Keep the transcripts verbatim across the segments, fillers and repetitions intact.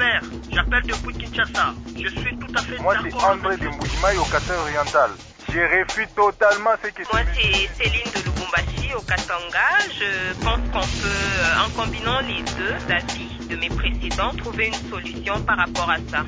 Robert, j'appelle depuis Kinshasa. Je suis tout à fait Moi, d'accord. c'est André de Mbujimaï au Katanga oriental. Je réfute totalement ce que... Moi, c'est Céline de Lubumbashi au Katanga. Je pense qu'on peut, en combinant les deux avis de mes précédents, trouver une solution par rapport à ça.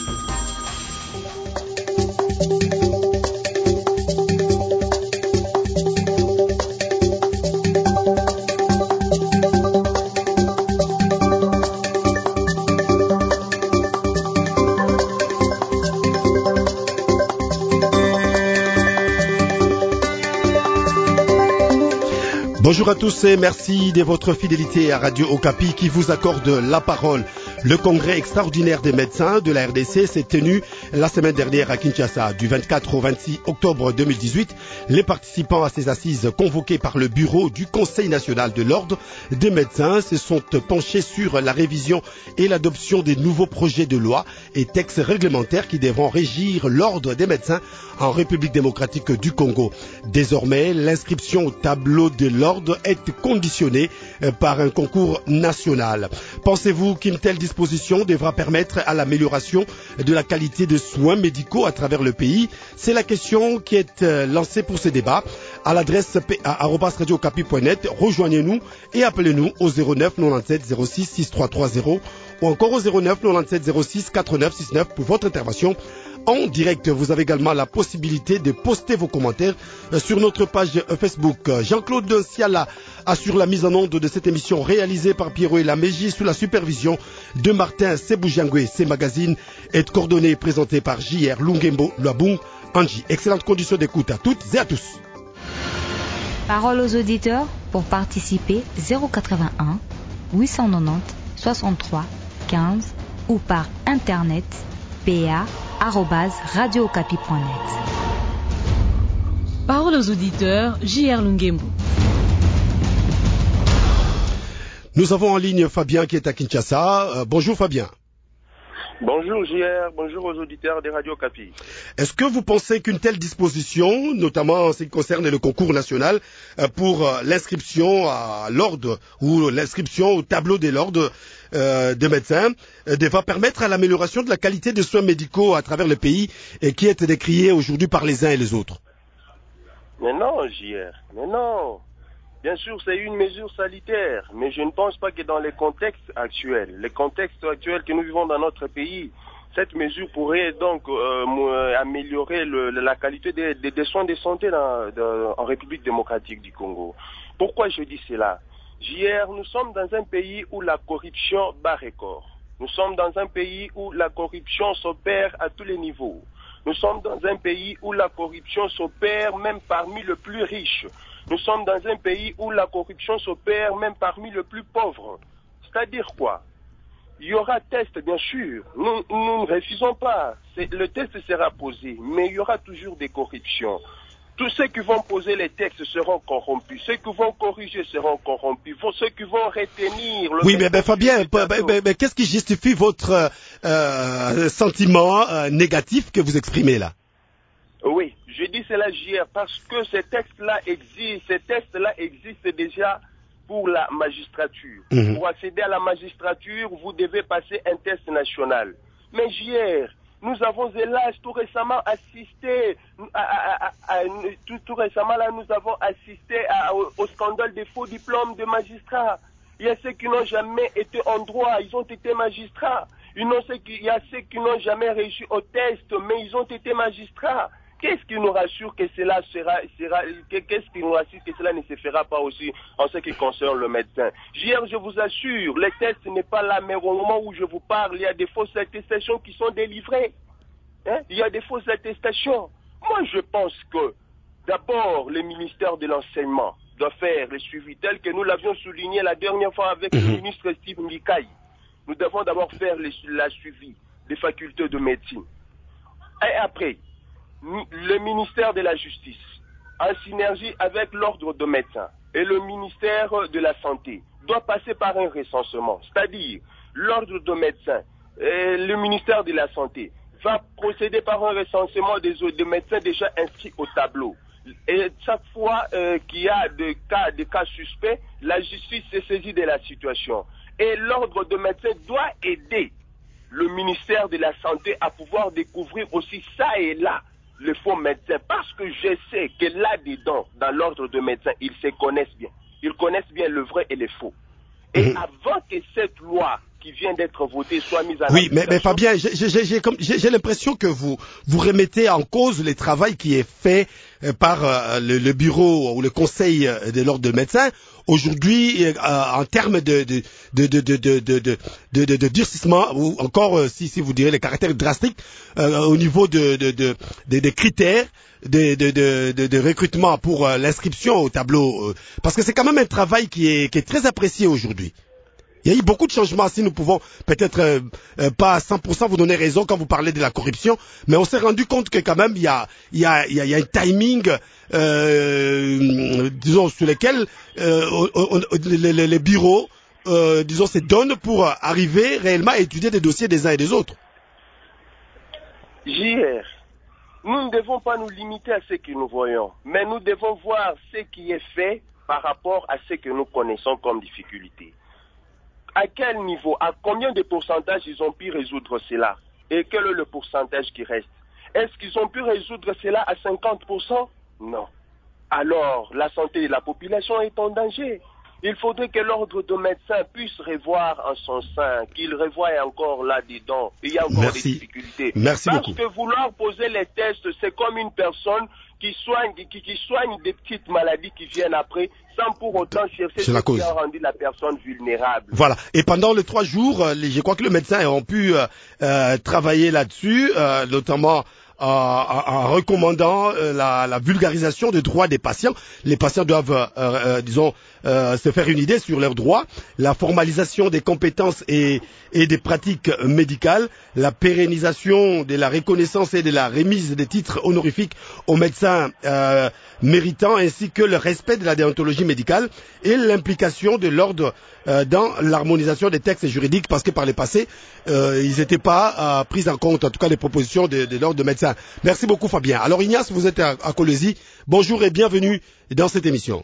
Bonjour à tous et merci de votre fidélité à Radio Okapi qui vous accorde la parole. Le congrès extraordinaire des médecins de la R D C s'est tenu la semaine dernière à Kinshasa. Du vingt-quatre au vingt-six octobre deux mille dix-huit, les participants à ces assises convoqués par le bureau du Conseil national de l'ordre des médecins se sont penchés sur la révision et l'adoption des nouveaux projets de loi et textes réglementaires qui devront régir l'ordre des médecins en République démocratique du Congo. Désormais, l'inscription au tableau de l'ordre est conditionnée par un concours national. Pensez-vous qu'une telle disposition devra permettre à l'amélioration de la qualité de soins médicaux à travers le pays? C'est la question qui est lancée pour ce débat à l'adresse p a arobase radio okapi point net. Rejoignez-nous et appelez-nous au zéro neuf quatre-vingt-dix-sept zéro six six trois trois zéro ou encore au zéro neuf quatre-vingt-dix-sept zéro six quatre-neuf six neuf pour votre intervention en direct. Vous avez également la possibilité de poster vos commentaires sur notre page Facebook. Jean-Claude Siala assure la mise en onde de cette émission réalisée par Pierrot et Laméji sous la supervision de Martin Sebujangwe. Ces magazines est coordonné et présenté par J R Lungembo Luabung Anji. Excellente condition d'écoute à toutes et à tous. Parole aux auditeurs pour participer zéro quatre-vingt-un huit cent quatre-vingt-dix soixante-trois quinze ou par internet p a arobase radio okapi point net. Parole aux auditeurs, J R Lungembo. Nous avons en ligne Fabien qui est à Kinshasa. Euh, bonjour Fabien. Bonjour J R, bonjour aux auditeurs de Radio Okapi. Est-ce que vous pensez qu'une telle disposition, notamment en ce qui concerne le concours national, pour l'inscription à l'ordre ou l'inscription au tableau de l'ordre euh, des médecins, euh, va permettre à l'amélioration de la qualité des soins médicaux à travers le pays et qui est décriée aujourd'hui par les uns et les autres? Mais non J R, mais non. Bien sûr, c'est une mesure sanitaire, mais je ne pense pas que dans les contextes actuels, les contextes actuels que nous vivons dans notre pays, cette mesure pourrait donc euh, améliorer le, la qualité des, des, des soins de santé dans, de, en République démocratique du Congo. Pourquoi je dis cela? J R, nous sommes dans un pays où la corruption bat record. Nous sommes dans un pays où la corruption s'opère à tous les niveaux. Nous sommes dans un pays où la corruption s'opère même parmi les plus riches. Nous sommes dans un pays où la corruption s'opère même parmi les plus pauvres. C'est-à-dire quoi? Il y aura test, bien sûr. Nous, nous ne refusons pas. Le test sera posé, mais il y aura toujours des corruptions. Tous ceux qui vont poser les textes seront corrompus. Ceux qui vont corriger seront corrompus. Ceux qui vont retenir... Le oui, mais ben, Fabien, ben, ben, ben, qu'est-ce qui justifie votre euh, sentiment euh, négatif que vous exprimez là? Oui, je dis cela, J R, parce que ces textes-là existent, ces textes-là existent déjà pour la magistrature. Mmh. Pour accéder à la magistrature, vous devez passer un test national. Mais J R, nous avons hélas tout récemment assisté, à, à, à, à, tout, tout récemment là, nous avons assisté à, au, au scandale des faux diplômes de magistrats. Il y a ceux qui n'ont jamais été en droit, ils ont été magistrats. Il y a ceux qui n'ont jamais réussi au test, mais ils ont été magistrats. Qu'est-ce qui nous rassure que cela sera, sera qu'est-ce qui nous rassure que cela ne se fera pas aussi en ce qui concerne le médecin? J R, je vous assure, les tests n'est pas là, mais au moment où je vous parle, il y a des fausses attestations qui sont délivrées. Hein? Il y a des fausses attestations. Moi, je pense que, d'abord, le ministère de l'Enseignement doit faire le suivi tel que nous l'avions souligné la dernière fois avec mmh. le ministre Steve Mikaï. Nous devons d'abord faire le, la suivi des facultés de médecine. Et après, le ministère de la Justice, en synergie avec l'ordre de médecins et le ministère de la Santé, doit passer par un recensement. C'est-à-dire, l'ordre de médecins et le ministère de la Santé va procéder par un recensement des, des médecins déjà inscrits au tableau. Et chaque fois euh, qu'il y a des cas, des cas suspects, la justice se saisit de la situation. Et l'ordre de médecins doit aider le ministère de la Santé à pouvoir découvrir aussi ça et là le faux médecin, parce que je sais que là-dedans, dans l'ordre de médecins, ils se connaissent bien. Ils connaissent bien le vrai et le faux. Et mmh. avant que cette loi qui vient d'être votée soit mise en oui, mais, mais Fabien, j'ai, j'ai, j'ai, j'ai l'impression que vous vous remettez en cause le travail qui est fait par euh, le, le bureau ou le conseil de l'ordre de médecins aujourd'hui euh, en termes de de de de de de de de, de, de, de durcissement ou encore euh, si si vous direz les caractères drastiques euh, au niveau de de de des de critères de de de de, de recrutement pour euh, l'inscription au tableau euh, parce que c'est quand même un travail qui est qui est très apprécié aujourd'hui. Il y a eu beaucoup de changements, si nous pouvons peut-être euh, euh, pas à cent pour cent vous donner raison quand vous parlez de la corruption, mais on s'est rendu compte que quand même il y a, il y a, il y a, il y a un timing, euh, disons, sur lequel euh, on, on, les, les, les bureaux, euh, disons, se donnent pour arriver réellement à étudier des dossiers des uns et des autres. J R, nous ne devons pas nous limiter à ce que nous voyons, mais nous devons voir ce qui est fait par rapport à ce que nous connaissons comme difficulté. À quel niveau, à combien de pourcentage ils ont pu résoudre cela? Et quel est le pourcentage qui reste? Est-ce qu'ils ont pu résoudre cela à cinquante pour cent? Non. Alors, la santé de la population est en danger. Il faudrait que l'ordre de médecins puisse revoir en son sein, qu'il revoie encore là-dedans. Il y a encore Merci. des difficultés. Merci Parce beaucoup. que vouloir poser les tests, c'est comme une personne qui soigne, qui, qui soigne des petites maladies qui viennent après, sans pour autant chercher ce qui a rendu la personne vulnérable. Voilà. Et pendant les trois jours, les, je crois que les médecins ont pu euh, euh, travailler là-dessus, euh, notamment en, en, en recommandant euh, la, la vulgarisation des droits des patients. Les patients doivent, euh, euh, disons, euh, se faire une idée sur leurs droits, la formalisation des compétences et, et des pratiques médicales, la pérennisation de la reconnaissance et de la remise des titres honorifiques aux médecins euh, méritants, ainsi que le respect de la déontologie médicale et l'implication de l'ordre euh, dans l'harmonisation des textes juridiques, parce que par le passé, euh, ils n'étaient pas euh, pris en compte, en tout cas les propositions de, de l'ordre de médecins. Merci beaucoup Fabien. Alors Ignace, vous êtes à, à Colosie. Bonjour et bienvenue dans cette émission.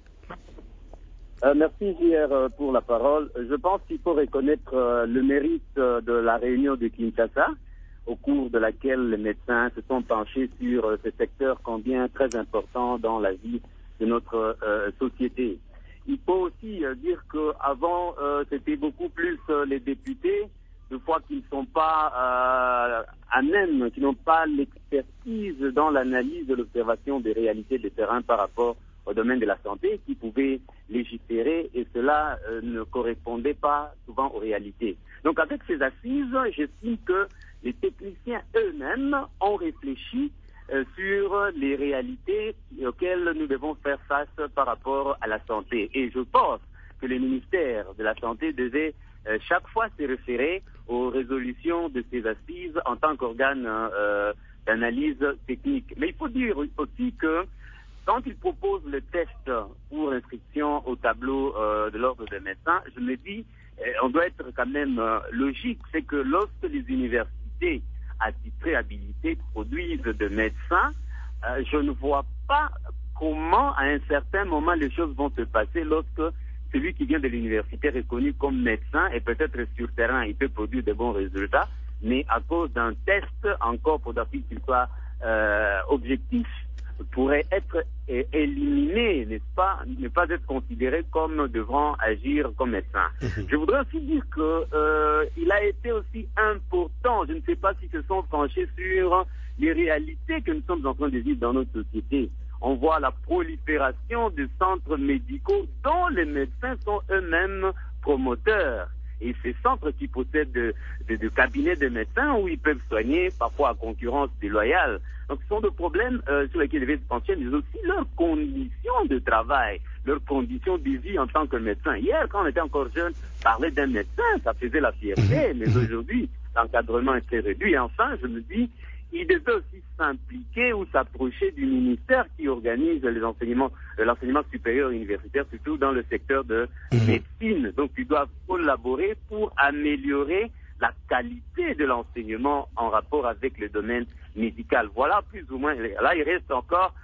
Euh, merci J R pour la parole. Je pense qu'il faut reconnaître euh, le mérite euh, de la réunion de Kinshasa, au cours de laquelle les médecins se sont penchés sur euh, ce secteur combien très important dans la vie de notre euh, société. Il faut aussi euh, dire qu'avant, euh, c'était beaucoup plus euh, les députés, de fois qui ne sont pas euh, à même, qui n'ont pas l'expertise dans l'analyse de l'observation des réalités de terrain par rapport au domaine de la santé, qui pouvaient légiférer, et cela euh, ne correspondait pas souvent aux réalités. Donc avec ces assises, j'estime que les techniciens eux-mêmes ont réfléchi euh, sur les réalités auxquelles nous devons faire face par rapport à la santé. Et je pense que le ministère de la Santé devait euh, chaque fois se référer aux résolutions de ces assises en tant qu'organe euh, d'analyse technique. Mais il faut dire aussi que quand il propose le test pour l'inscription au tableau euh, de l'ordre des médecins, je me dis, euh, on doit être quand même euh, logique, c'est que lorsque les universités attitrées habilitées produisent de médecins, euh, je ne vois pas comment à un certain moment les choses vont se passer lorsque celui qui vient de l'université reconnu comme médecin et peut-être sur terrain, il peut produire de bons résultats, mais à cause d'un test, encore pour qu'il soit euh, objectif, pourrait être éliminé, n'est-ce pas, ne pas être considéré comme devant agir comme médecin. Mmh. Je voudrais aussi dire que euh, il a été aussi important, je ne sais pas si se sont penchés sur les réalités que nous sommes en train de vivre dans notre société. On voit la prolifération de centres médicaux dont les médecins sont eux-mêmes promoteurs. Et ces centres qui possèdent de, de, de cabinets de médecins où ils peuvent soigner, parfois à concurrence déloyale. Donc ce sont des problèmes euh, sur lesquels ils devaient se pencher, mais aussi leurs conditions de travail, leurs conditions de vie en tant que médecin. Hier, quand on était encore jeune, parler d'un médecin, ça faisait la fierté, mais aujourd'hui, l'encadrement était réduit. Et enfin, je me dis, il devait aussi s'impliquer ou s'approcher du ministère qui organise les enseignements, l'enseignement supérieur universitaire, surtout dans le secteur de médecine. Donc, ils doivent collaborer pour améliorer la qualité de l'enseignement en rapport avec le domaine médical. Voilà plus ou moins. Là, il reste encore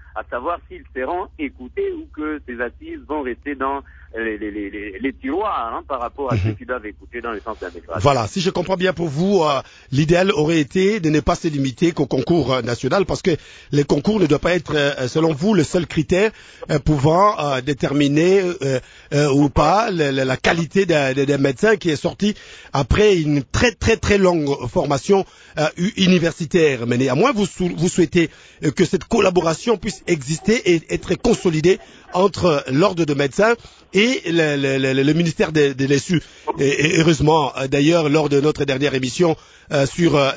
à savoir s'ils seront écoutés ou que ces assises vont rester dans les, les, les, les tiroirs hein, par rapport à mmh. ceux qui doivent écouter dans le sens d'intégration. Voilà, si je comprends bien pour vous, euh, l'idéal aurait été de ne pas se limiter qu'au concours euh, national, parce que les concours ne doivent pas être, euh, selon vous, le seul critère euh, pouvant euh, déterminer euh, euh, ou pas le, le, la qualité d'un de, de médecin qui est sorti après une très très très longue formation euh, universitaire. Mais néanmoins, vous, vous souhaitez euh, que cette collaboration puisse exister et être consolidée entre l'ordre de médecins et le, le, le, le ministère de, de l'E S U. Et, et heureusement, d'ailleurs, lors de notre dernière émission euh, sur euh,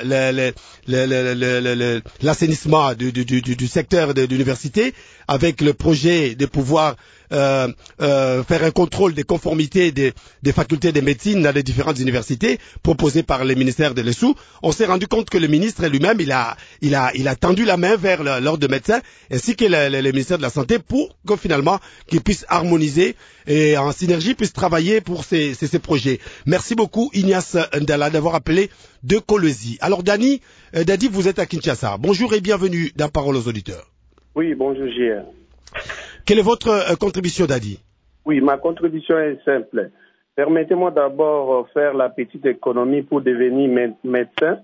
l'assainissement du, du, du, du secteur de, de l'université, avec le projet de pouvoir euh, euh, faire un contrôle des conformités des, des facultés de médecine dans les différentes universités proposées par le ministère de l'E S U, on s'est rendu compte que le ministre lui-même, il a, il a, il a tendu la main vers l'ordre de médecins ainsi que le, le, le ministère de la Santé pour que finalement qu'ils puissent harmoniser et en synergie puissent travailler pour ces, ces, ces projets. Merci beaucoup Ignace Ndala d'avoir appelé de Kolwezi. Alors Dani, euh, Dadi, vous êtes à Kinshasa. Bonjour et bienvenue dans Parole aux auditeurs. Oui, bonjour J R. Quelle est votre euh, contribution, Dadi? Oui, ma contribution est simple. Permettez-moi d'abord faire la petite économie pour devenir mé- médecin.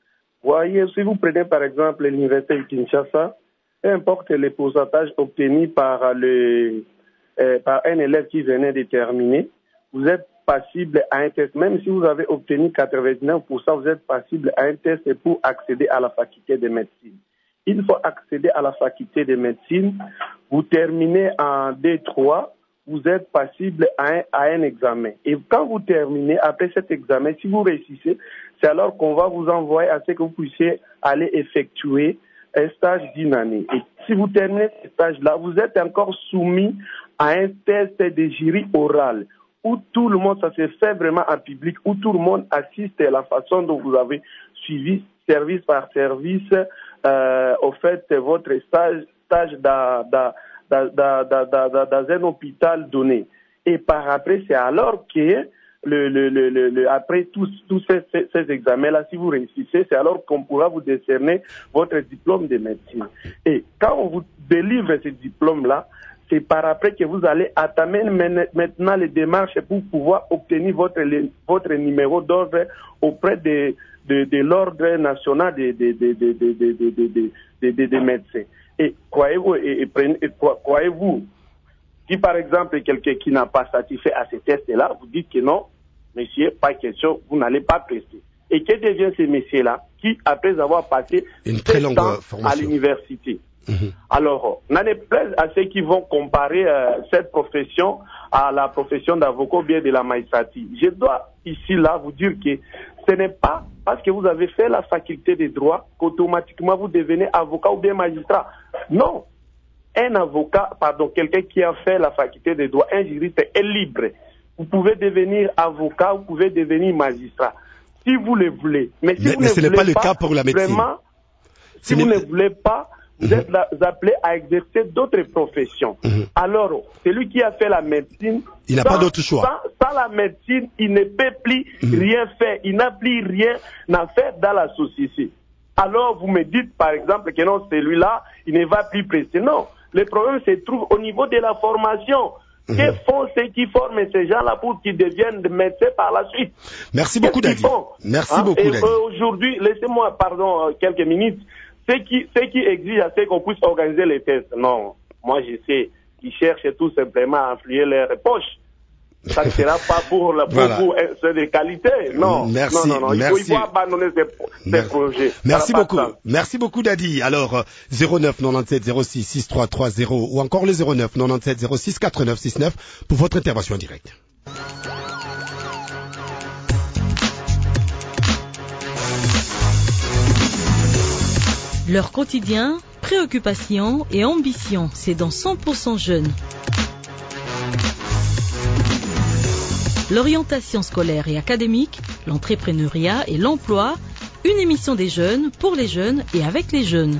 Voyez, si vous prenez par exemple l'université de Kinshasa, peu importe les pourcentages obtenus par, le, euh, par un élève qui venait de terminer, vous êtes passible à un test. Même si vous avez obtenu quatre-vingt-dix-neuf pour cent, vous êtes passible à un test pour accéder à la faculté de médecine. Il faut accéder à la faculté de médecine. Vous terminez en D trois, vous êtes passible à un, à un examen. Et quand vous terminez, après cet examen, si vous réussissez, c'est alors qu'on va vous envoyer à ce que vous puissiez aller effectuer un stage d'une année. Et si vous terminez ce stage-là, vous êtes encore soumis à un test de jury oral, où tout le monde, ça se fait vraiment en public, où tout le monde assiste à la façon dont vous avez suivi service par service, euh, au fait, votre stage, stage dans, dans, dans, dans, dans, dans un hôpital donné. Et par après, c'est alors que, le, le, le, le, après tous, tous ces, ces, ces examens-là, si vous réussissez, c'est alors qu'on pourra vous décerner votre diplôme de médecine. Et quand on vous délivre ce diplôme-là, c'est par après que vous allez entamer maintenant les démarches pour pouvoir obtenir votre, votre numéro d'ordre auprès de, de, de l'ordre national des de, de, de, de, de, de, de, de, de, de médecins. Et croyez-vous, et, et, et, croyez-vous, si par exemple quelqu'un qui n'a pas satisfait à ces tests-là, vous dites que non, monsieur, pas question, vous n'allez pas prester. Et que devient ce monsieur-là qui, après avoir passé une très longue temps formation à l'université? Mmh. Alors, n'en est plaise à ceux qui vont comparer euh, cette profession à la profession d'avocat ou bien de la magistrature. Je dois ici, là, vous dire que ce n'est pas parce que vous avez fait la faculté de droit qu'automatiquement vous devenez avocat ou bien magistrat. Non. Un avocat, pardon, quelqu'un qui a fait la faculté de droit, un juriste est libre. Vous pouvez devenir avocat, vous pouvez devenir magistrat, si vous le voulez. Mais si mais, vous mais ne ce n'est pas le cas pour la médecine. Vraiment, si vous ne voulez pas, vous mmh. êtes appelé à exercer d'autres professions. Mmh. Alors, celui qui a fait la médecine, il n'a pas d'autre choix. Sans, sans la médecine, il ne peut plus mmh. rien faire. Il n'a plus rien à faire dans la société. Alors, vous me dites, par exemple, que non, celui-là, il ne va plus prester. Non. Le problème se trouve au niveau de la formation. Mmh. Que font ceux qui forment ces gens-là pour qu'ils deviennent médecins par la suite? Merci beaucoup, Dadi. Merci hein? beaucoup, Et Dadi. euh, aujourd'hui, laissez-moi, pardon, quelques minutes. Ceux qui, ceux qui exigent à ce qu'on puisse organiser les tests, non. Moi, je sais, ils cherchent tout simplement à enfler leurs poches. Ça ne sera pas pour la pour, voilà. pour c'est de qualité. Non. Merci. Non, non, non. Il, merci. Faut, il faut abandonner ces, ces projets. Merci beaucoup. Merci beaucoup, Dadi. Alors, zéro neuf quatre-vingt-dix-sept zéro six six trois trois zéro ou encore le zéro neuf quatre-vingt-dix-sept zéro six quatre-neuf six neuf pour votre intervention en direct. Leur quotidien, préoccupations et ambitions, c'est dans cent pour cent jeunes. L'orientation scolaire et académique, l'entrepreneuriat et l'emploi, une émission des jeunes, pour les jeunes et avec les jeunes.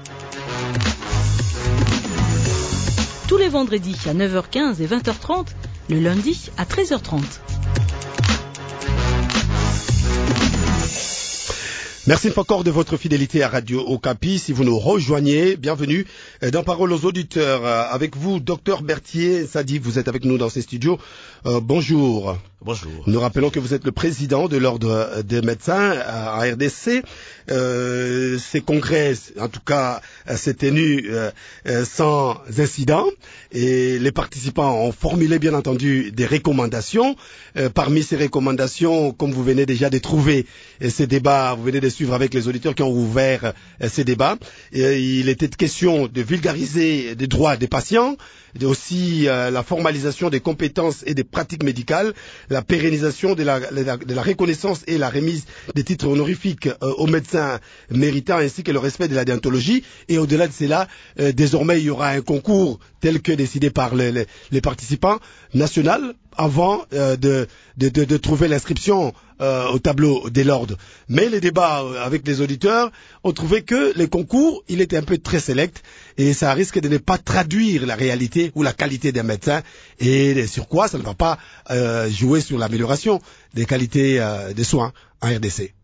Tous les vendredis à neuf heures quinze et vingt heures trente, le lundi à treize heures trente. Merci une fois encore de votre fidélité à Radio Okapi. Si vous nous rejoignez, bienvenue dans Parole aux auditeurs. Avec vous, docteur Berthier Sadi, vous êtes avec nous dans ces studios. Euh, bonjour. Bonjour. Nous rappelons que vous êtes le président de l'Ordre des médecins à R D C. Euh, ces congrès, en tout cas, s'est tenu euh, sans incident et les participants ont formulé bien entendu des recommandations. Euh, parmi ces recommandations, comme vous venez déjà de trouver euh, ces débats, vous venez de suivre avec les auditeurs qui ont ouvert euh, ces débats, et il était question de vulgariser les droits des patients, et aussi euh, la formalisation des compétences et des pratiques médicales, la pérennisation de la, de la, de la reconnaissance et la remise des titres honorifiques euh, aux médecins méritants, ainsi que le respect de la déontologie. Et au-delà de cela, euh, désormais, il y aura un concours tel que décidé par les, les, les participants national avant euh, de, de, de, de trouver l'inscription euh, au tableau de l'ordre. Mais les débats euh, avec les auditeurs ont trouvé que les concours, il était un peu très sélect et ça risque de ne pas traduire la réalité ou la qualité des médecins, et sur quoi ça ne va pas euh, jouer sur l'amélioration des qualités euh, des soins en R D C.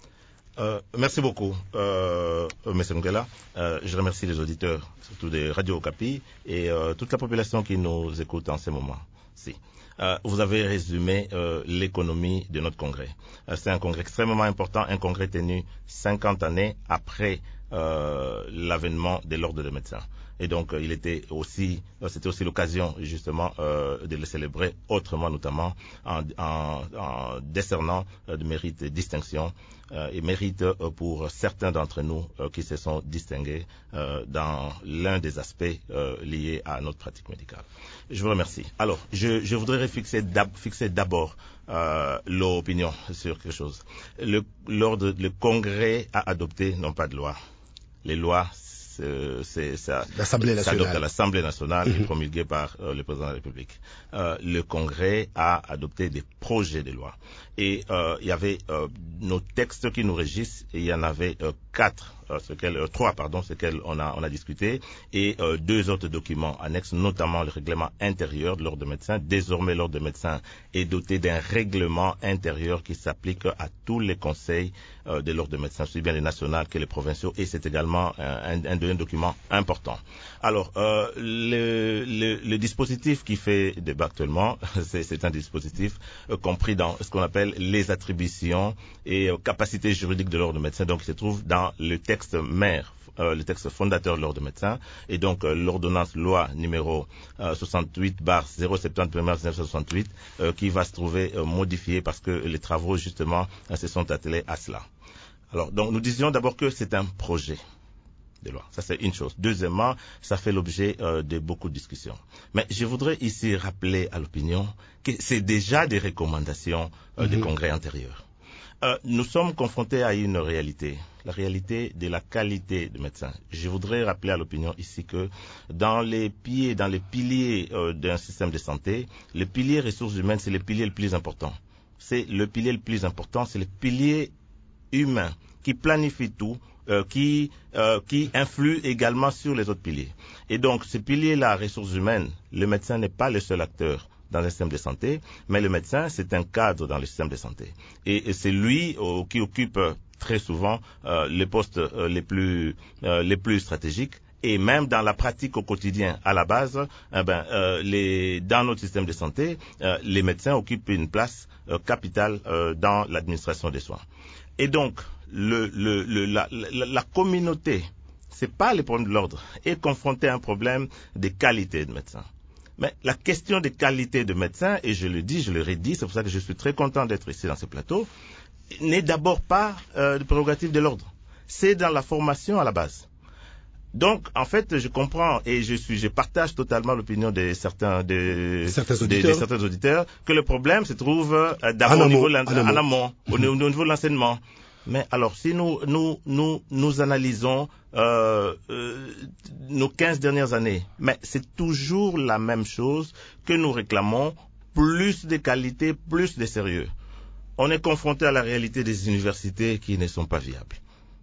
Euh, merci beaucoup, euh, M. Ngela. Euh, je remercie les auditeurs, surtout de Radio Okapi, et euh, toute la population qui nous écoute en ce moment. Si. Euh, vous avez résumé euh, l'économie de notre congrès. Euh, c'est un congrès extrêmement important, un congrès tenu cinquante années après euh, l'avènement de l'ordre des médecins. Et donc, euh, il était aussi, euh, c'était aussi l'occasion justement euh, de le célébrer autrement, notamment en, en, en décernant euh, de mérites et distinctions euh, et mérites euh, pour certains d'entre nous euh, qui se sont distingués euh, dans l'un des aspects euh, liés à notre pratique médicale. Je vous remercie. Alors, je, je voudrais fixer, d'ab, fixer d'abord euh, l'opinion sur quelque chose. Le, l'ordre, le Congrès a adopté non pas de loi. Les lois, c'est, c'est, ça s'adopte à l'Assemblée nationale mmh. et promulgué par euh, le président de la République. Euh, le Congrès a adopté des projets de loi. Et euh, il y avait euh, nos textes qui nous régissent, et il y en avait euh, quatre, euh, ce qu'elle, euh, trois, pardon, ce qu'elle on a, on a discuté, et euh, deux autres documents annexes, notamment le règlement intérieur de l'ordre des médecins. Désormais, l'ordre des médecins est doté d'un règlement intérieur qui s'applique à tous les conseils euh, de l'ordre des médecins, aussi bien les nationaux que les provinciaux, et c'est également un, un, un deuxième document important. Alors, euh, le, le, le dispositif qui fait débat actuellement, c'est, c'est un dispositif euh, compris dans ce qu'on appelle les attributions et euh, capacités juridiques de l'ordre des médecins, donc il se trouve dans le texte mère, euh, le texte fondateur de l'ordre des médecins, et donc euh, l'ordonnance loi numéro euh, soixante-huit barre zéro soixante-dix mille neuf cent soixante-huit euh, qui va se trouver euh, modifiée parce que les travaux justement euh, se sont attelés à cela. Alors, donc nous disions d'abord que c'est un projet de loi. Ça, c'est une chose. Deuxièmement, ça fait l'objet euh, de beaucoup de discussions. Mais je voudrais ici rappeler à l'opinion que c'est déjà des recommandations euh, mm-hmm. des congrès antérieurs. Euh, nous sommes confrontés à une réalité, la réalité de la qualité de médecins. Je voudrais rappeler à l'opinion ici que dans les pieds, dans les piliers euh, d'un système de santé, le pilier ressources humaines, c'est le pilier le plus important. C'est le pilier le plus important, c'est le pilier humain qui planifie tout, Euh, qui, euh, qui influe également sur les autres piliers. Et donc, ce pilier-là, ressources humaines, le médecin n'est pas le seul acteur dans un système de santé, mais le médecin, c'est un cadre dans le système de santé. Et, et c'est lui euh, qui occupe euh, très souvent euh, les postes euh, les plus, euh, les plus stratégiques. Et même dans la pratique au quotidien, à la base, eh ben, euh, les, dans notre système de santé, euh, les médecins occupent une place euh, capitale euh, dans l'administration des soins. Et donc, le, le, le, la, la, la communauté, c'est pas le problème de l'ordre, est confrontée à un problème de qualité de médecins. Mais la question de qualité de médecins, et je le dis, je le redis, c'est pour ça que je suis très content d'être ici dans ce plateau, n'est d'abord pas euh, de prérogative de l'ordre. C'est dans la formation à la base. Donc, en fait, je comprends et je suis, je partage totalement l'opinion de certains, de, certains de, auditeurs. de certains auditeurs que le problème se trouve euh, d'abord au niveau, en amont, au niveau, au niveau de l'enseignement. Mais alors, si nous, nous, nous, nous analysons euh, euh, nos quinze dernières années, mais c'est toujours la même chose que nous réclamons, plus de qualité, plus de sérieux. On est confronté à la réalité des universités qui ne sont pas viables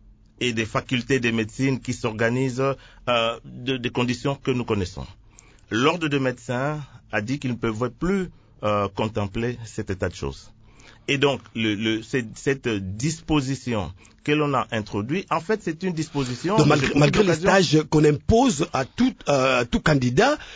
et des facultés de médecine qui s'organisent euh, de, de conditions que nous connaissons. L'ordre des médecins a dit qu'il ne pouvait plus euh, contempler cet état de choses. Et donc, le, le, cette, cette disposition que l'on a introduit, en fait, c'est une disposition... Donc, malgré, malgré les stages qu'on impose à tout, euh, tout candidat euh,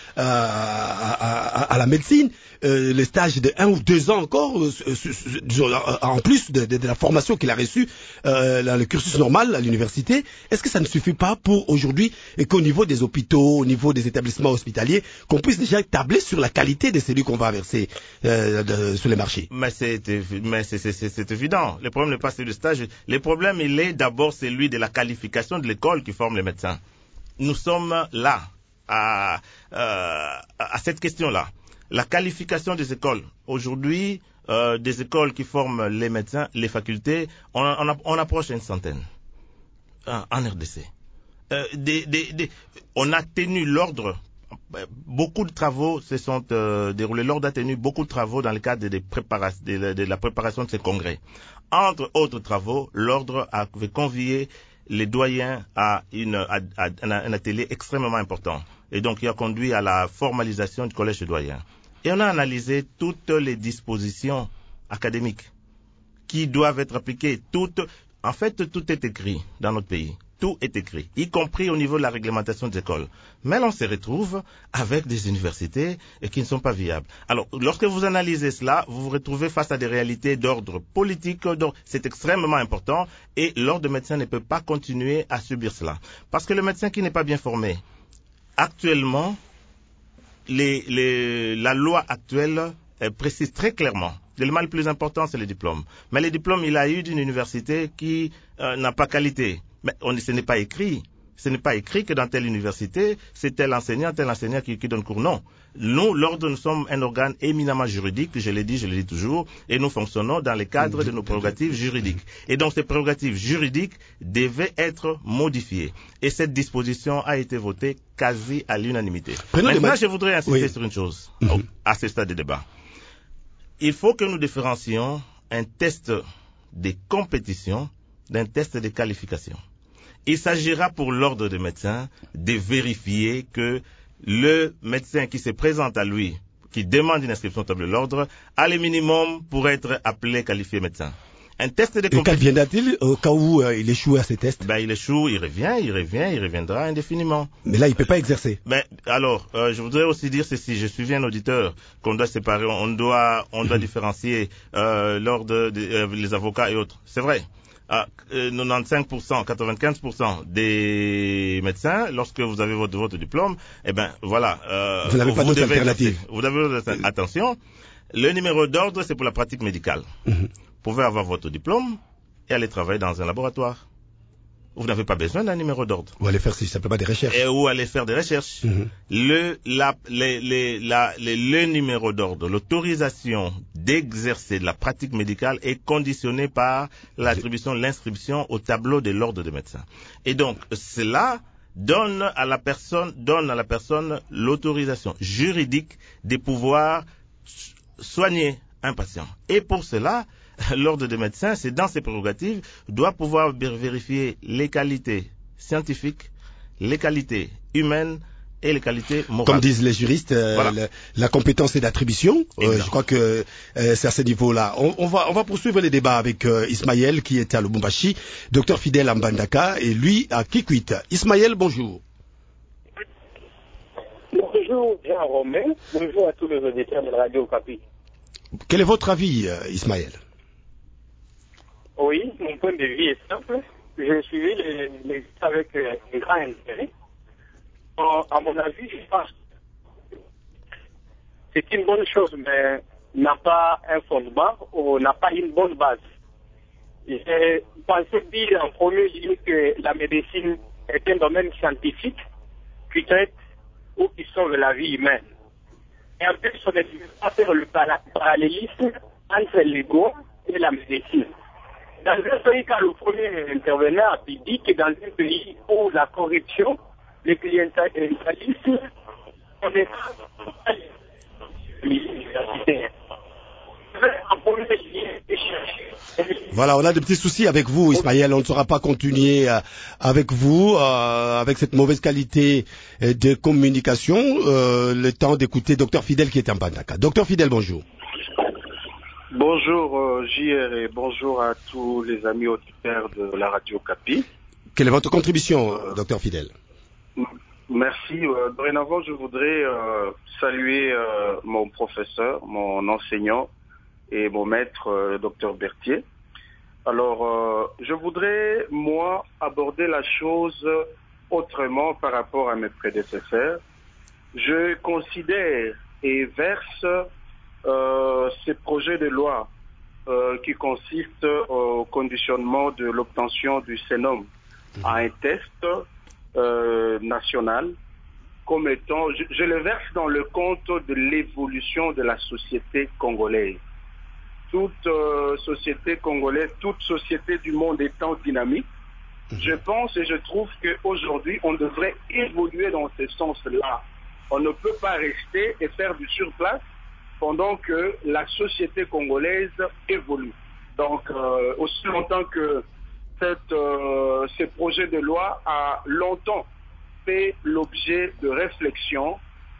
à, à, à la médecine, euh, les stages de un ou deux ans encore, euh, euh, en plus de, de, de la formation qu'il a reçue, euh, le cursus normal à l'université, est-ce que ça ne suffit pas pour aujourd'hui et qu'au niveau des hôpitaux, au niveau des établissements hospitaliers, qu'on puisse déjà tabler sur la qualité de celui qu'on va verser euh, de, sur les marchés? Mais c'est mais c'est, c'est, c'est évident. Le problème n'est pas celui du stage. Le problème, il est d'abord celui de la qualification de l'école qui forme les médecins. Nous sommes là à, euh, à cette question-là. La qualification des écoles. Aujourd'hui, euh, des écoles qui forment les médecins, les facultés, on, on, on approche une centaine hein, en R D C. Euh, des, des, des, on a tenu l'ordre. Beaucoup de travaux se sont euh, déroulés. L'ordre a tenu beaucoup de travaux dans le cadre de, de, de la préparation de ces congrès. Entre autres travaux, l'ordre avait convié les doyens à, une, à, à un atelier extrêmement important. Et donc, il a conduit à la formalisation du collège des doyens. Et on a analysé toutes les dispositions académiques qui doivent être appliquées. Toutes, en fait, tout est écrit dans notre pays. Tout est écrit, y compris au niveau de la réglementation des écoles. Mais l'on se retrouve avec des universités qui ne sont pas viables. Alors, lorsque vous analysez cela, vous vous retrouvez face à des réalités d'ordre politique. C'est extrêmement important et l'ordre de médecin ne peut pas continuer à subir cela. Parce que le médecin qui n'est pas bien formé, actuellement, les, les, la loi actuelle précise très clairement. L'élément le plus important, c'est le diplôme. Mais le diplôme, il a eu d'une université qui euh, n'a pas qualité. Mais on, ce n'est pas écrit. Ce n'est pas écrit que dans telle université, c'est tel enseignant, tel enseignant qui, qui donne cours. Non. Nous, l'ordre, nous sommes un organe éminemment juridique, je l'ai dit, je le dis toujours, et nous fonctionnons dans le cadre de nos prérogatives juridiques. Et donc, ces prérogatives juridiques devaient être modifiées. Et cette disposition a été votée quasi à l'unanimité. Maintenant, je voudrais insister oui. sur une chose, mm-hmm. à ce stade de débat. Il faut que nous différencions un test de compétition d'un test de qualification. Il s'agira pour l'ordre des médecins de vérifier que le médecin qui se présente à lui, qui demande une inscription au tableau de l'ordre, a le minimum pour être appelé qualifié médecin. Un test de compétition. Et qu'adviendra-t-il au cas où euh, il échoue à ces tests? Ben, il échoue, il revient, il revient, il reviendra indéfiniment. Mais là, il ne peut pas exercer. Ben, alors, euh, je voudrais aussi dire ceci. Je suis un auditeur qu'on doit séparer, on doit, on doit différencier euh, l'ordre des euh, les avocats et autres. C'est vrai. À euh, quatre-vingt-quinze pour cent, quatre-vingt-quinze pour cent des médecins, lorsque vous avez votre, votre diplôme, eh ben voilà. Euh, vous n'avez pas d'autre alternative. Vous avez attention. Le numéro d'ordre, c'est pour la pratique médicale. Mm-hmm. Vous pouvez avoir votre diplôme et aller travailler dans un laboratoire. Vous n'avez pas besoin d'un numéro d'ordre. Ou aller faire simplement des recherches. Et ou aller faire des recherches. Mm-hmm. Le, la, les, les, la, les, le numéro d'ordre, l'autorisation d'exercer de la pratique médicale est conditionnée par l'attribution de l'inscription au tableau de l'ordre des médecins. Et donc, cela donne à la personne, donne à la personne l'autorisation juridique de pouvoir soigner un patient. Et pour cela, l'ordre des médecins, c'est dans ses prérogatives, doit pouvoir vérifier les qualités scientifiques, les qualités humaines et les qualités morales. Comme disent les juristes, euh, voilà. la, la compétence est d'attribution. Euh, je crois que euh, c'est à ce niveau-là. On, on, va, on va poursuivre les débats avec euh, Ismaël qui est à Lubumbashi, docteur Fidèle à Mbandaka et lui à Kikwit. Ismaël, bonjour. Bonjour Jean Romain, bonjour à tous les auditeurs de la Radio Okapi. Quel est votre avis, euh, Ismaël? Oui, mon point de vue est simple. J'ai suivi les, les avec euh, un grand intérêt. Euh, à mon avis, je pense que c'est une bonne chose, mais n'a pas un fondement ou n'a pas une bonne base. J'ai pensé dire en premier lieu que la médecine est un domaine scientifique qui traite ou qui sauve la vie humaine. Et en plus, on ne peut pas faire le parallélisme entre l'ego et la médecine. Dans un pays, quand le premier intervenant a dit que dans un pays où la corruption, le clientélisme, on est pas universitaire. Voilà, on a des petits soucis avec vous, Ismaël. On ne saura pas continuer euh, avec vous, euh, avec cette mauvaise qualité de communication. Euh, le temps d'écouter Docteur Fidèle qui est en Mbandaka. Docteur Fidèle, bonjour. Bonjour euh, J R et bonjour à tous les amis auditeurs de la radio Capi. Quelle est votre contribution, euh, docteur Fidèle? Merci. Euh, dorénavant, je voudrais euh, saluer euh, mon professeur, mon enseignant et mon maître, euh, le docteur Berthier. Alors, euh, je voudrais, moi, aborder la chose autrement par rapport à mes prédécesseurs. Je considère et verse euh, ces projets de loi euh, qui consistent au conditionnement de l'obtention du Sénum à un test euh, national comme étant, je, je le verse dans le compte de l'évolution de la société congolaise. Toute euh, société congolaise, toute société du monde étant dynamique, je pense et je trouve qu'aujourd'hui, on devrait évoluer dans ce sens-là. On ne peut pas rester et faire du surplace pendant que la société congolaise évolue. Donc, euh, aussi longtemps que cette, euh, ce projet de loi a longtemps fait l'objet de réflexion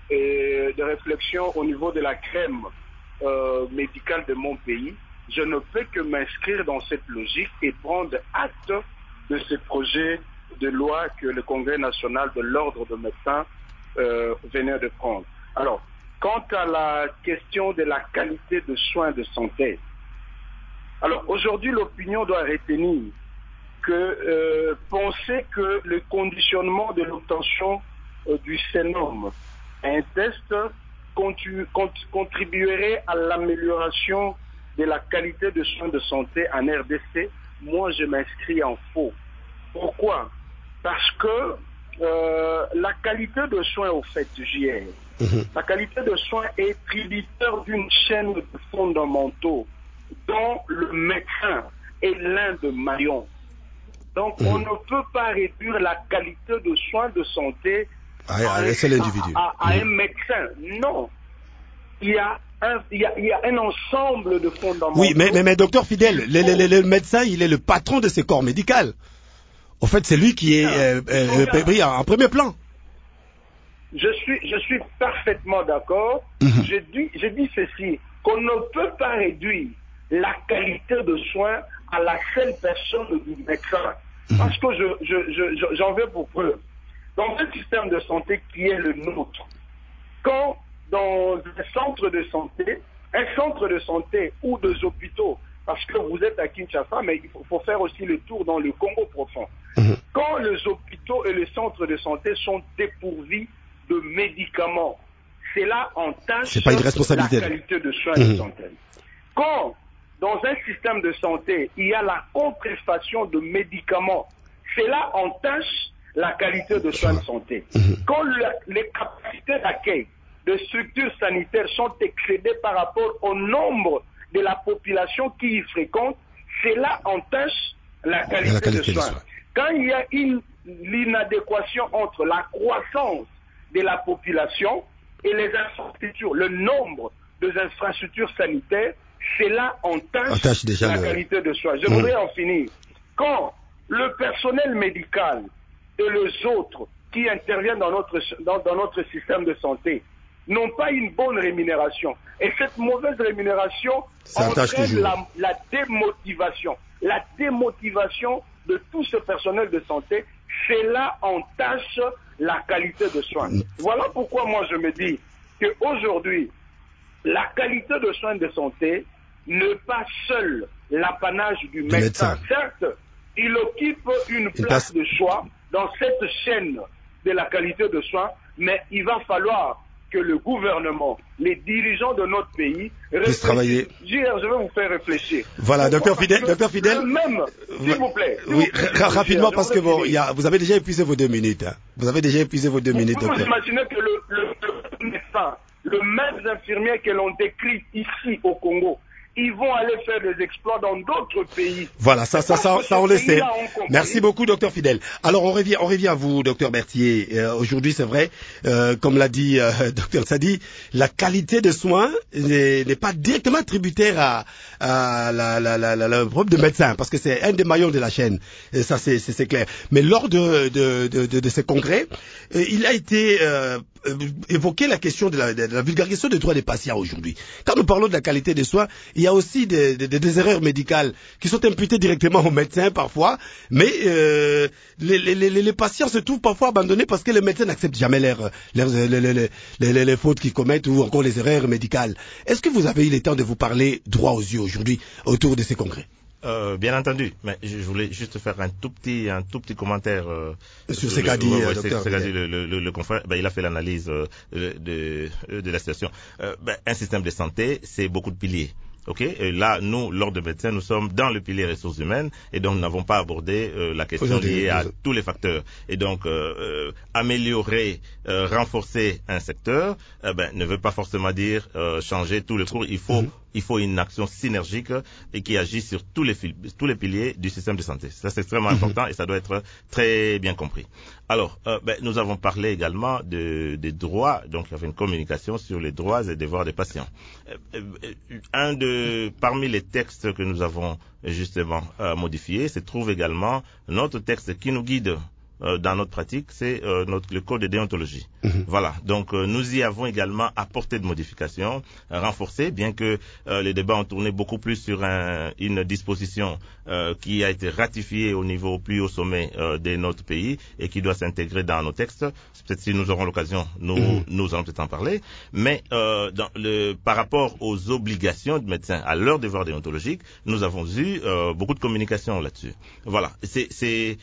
et de réflexion au niveau de la crème euh, médicale de mon pays, je ne peux que m'inscrire dans cette logique et prendre acte de ce projet de loi que le Congrès national de l'ordre de médecins euh, venait de prendre. Alors, quant à la question de la qualité de soins de santé, alors aujourd'hui l'opinion doit retenir que euh, penser que le conditionnement de l'obtention euh, du Sénum à un test contu, cont, contribuerait à l'amélioration de la qualité de soins de santé en R D C, moi je m'inscris en faux. Pourquoi? Parce que euh, la qualité de soins au fait, J R, mmh. la qualité de soins est tributaire d'une chaîne de fondamentaux dont le médecin est l'un de maillons. Donc mmh. on ne peut pas réduire la qualité de soins de santé à, à, à, l'individu. à, à, à mmh. un médecin. Non. Il y a Un, il, y a, il y a un ensemble de fondamentaux. Oui, mais, mais, mais docteur Fidèle, le, le, le, le médecin, il est le patron de ce corps médical. En fait, c'est lui qui est euh, euh, pris en premier plan. Je suis, je suis parfaitement d'accord. Mm-hmm. Je dis, je dis ceci, qu'on ne peut pas réduire la qualité de soins à la seule personne du médecin. Mm-hmm. Parce que je, je, je, j'en veux pour preuve. Dans un système de santé qui est le nôtre, quand dans un centre de santé, un centre de santé ou des hôpitaux, parce que vous êtes à Kinshasa, mais il faut, faut faire aussi le tour dans le Congo profond. Mmh. Quand les hôpitaux et les centres de santé sont dépourvus de médicaments, cela entache la qualité de soins mmh. de santé. Quand dans un système de santé, il y a la contrestation de médicaments, cela entache la qualité de soins de santé. Mmh. Quand le, les capacités d'accueil de structures sanitaires sont excédées par rapport au nombre de la population qui y fréquente, cela entache la qualité, la qualité de soins. soins. Quand il y a une, l'inadéquation entre la croissance de la population et les infrastructures, le nombre des infrastructures sanitaires, cela entache, entache déjà la le... qualité de soins. Je mmh. voudrais en finir. Quand le personnel médical et les autres qui interviennent dans notre, dans, dans notre système de santé n'ont pas une bonne rémunération. Et cette mauvaise rémunération entraîne la, la démotivation. La démotivation de tout ce personnel de santé, cela entache la qualité de soins. Voilà pourquoi moi je me dis qu'aujourd'hui, la qualité de soins de santé n'est pas seul l'apanage du médecin. médecin. Certes, il occupe une place, place de choix dans cette chaîne de la qualité de soins, mais il va falloir que le gouvernement, les dirigeants de notre pays puissent travailler. Je vais vous faire réfléchir. Voilà, docteur Fidèle, docteur Fidèle. Même, s'il vous plaît. Oui, rapidement parce que bon, il y a, vous avez déjà épuisé vos deux minutes. Hein. Vous avez déjà épuisé vos deux vous minutes, docteur. Vous imaginez que le, le, le médecin, le même infirmier que l'on décrit ici au Congo, ils vont aller faire des exploits dans d'autres pays. Voilà, ça, ça, ça, ça, on le sait. Merci beaucoup, docteur Fidèle. Alors, on revient, on revient à vous, docteur Berthier. Euh, aujourd'hui, c'est vrai, euh, comme l'a dit euh, docteur Sadi, la qualité de soins n'est, n'est pas directement tributaire à, à la, la, la, la, la propre de médecin, parce que c'est un des maillons de la chaîne. Et ça, c'est, c'est, c'est clair. Mais lors de, de, de, de, de ces congrès, euh, il a été euh, euh, évoquer la question de la, de la vulgarisation des droits des patients aujourd'hui. Quand nous parlons de la qualité des soins, il y a aussi des, des, des erreurs médicales qui sont imputées directement aux médecins parfois, mais euh, les, les, les, les patients se trouvent parfois abandonnés parce que les médecins n'acceptent jamais leurs, leurs, les, les, les, les, les fautes qu'ils commettent ou encore les erreurs médicales. Est-ce que vous avez eu le temps de vous parler droit aux yeux aujourd'hui autour de ces congrès? Euh, bien entendu, mais je voulais juste faire un tout petit, un tout petit commentaire euh, sur ce qu'a dit ouais, ouais, docteur. Ce qu'a dit le, le, le, le confrère. Ben, il a fait l'analyse euh, de, de la situation. Euh, ben, un système de santé, c'est beaucoup de piliers. Ok, et là, nous, l'ordre de médecins, nous sommes dans le pilier ressources humaines et donc nous n'avons pas abordé euh, la question liée à tous les facteurs. Et donc, euh, euh, améliorer, euh, renforcer un secteur, euh, ben, ne veut pas forcément dire euh, changer tout le cours. Il faut, mm-hmm. il faut une action synergique et qui agit sur tous les tous les piliers du système de santé. Ça, c'est extrêmement mm-hmm. important et ça doit être très bien compris. Alors, euh, ben, nous avons parlé également de, des droits. Donc, il y avait une communication sur les droits et devoirs des patients. Euh, euh, un de Parmi les textes que nous avons justement euh, modifiés, se trouve également notre texte qui nous guide euh, dans notre pratique, c'est euh, notre le code de déontologie. Mm-hmm. Voilà. Donc euh, nous y avons également apporté de modifications, euh, renforcées, bien que euh, les débats ont tourné beaucoup plus sur un, une disposition euh, qui a été ratifiée au niveau plus haut sommet euh, de notre pays et qui doit s'intégrer dans nos textes. Peut-être si nous aurons l'occasion, nous mm-hmm. nous allons peut-être en parler. Mais euh, dans le, par rapport aux obligations de médecins à leur devoir déontologique, nous avons eu euh, beaucoup de communication là-dessus. Voilà. C'est, c'est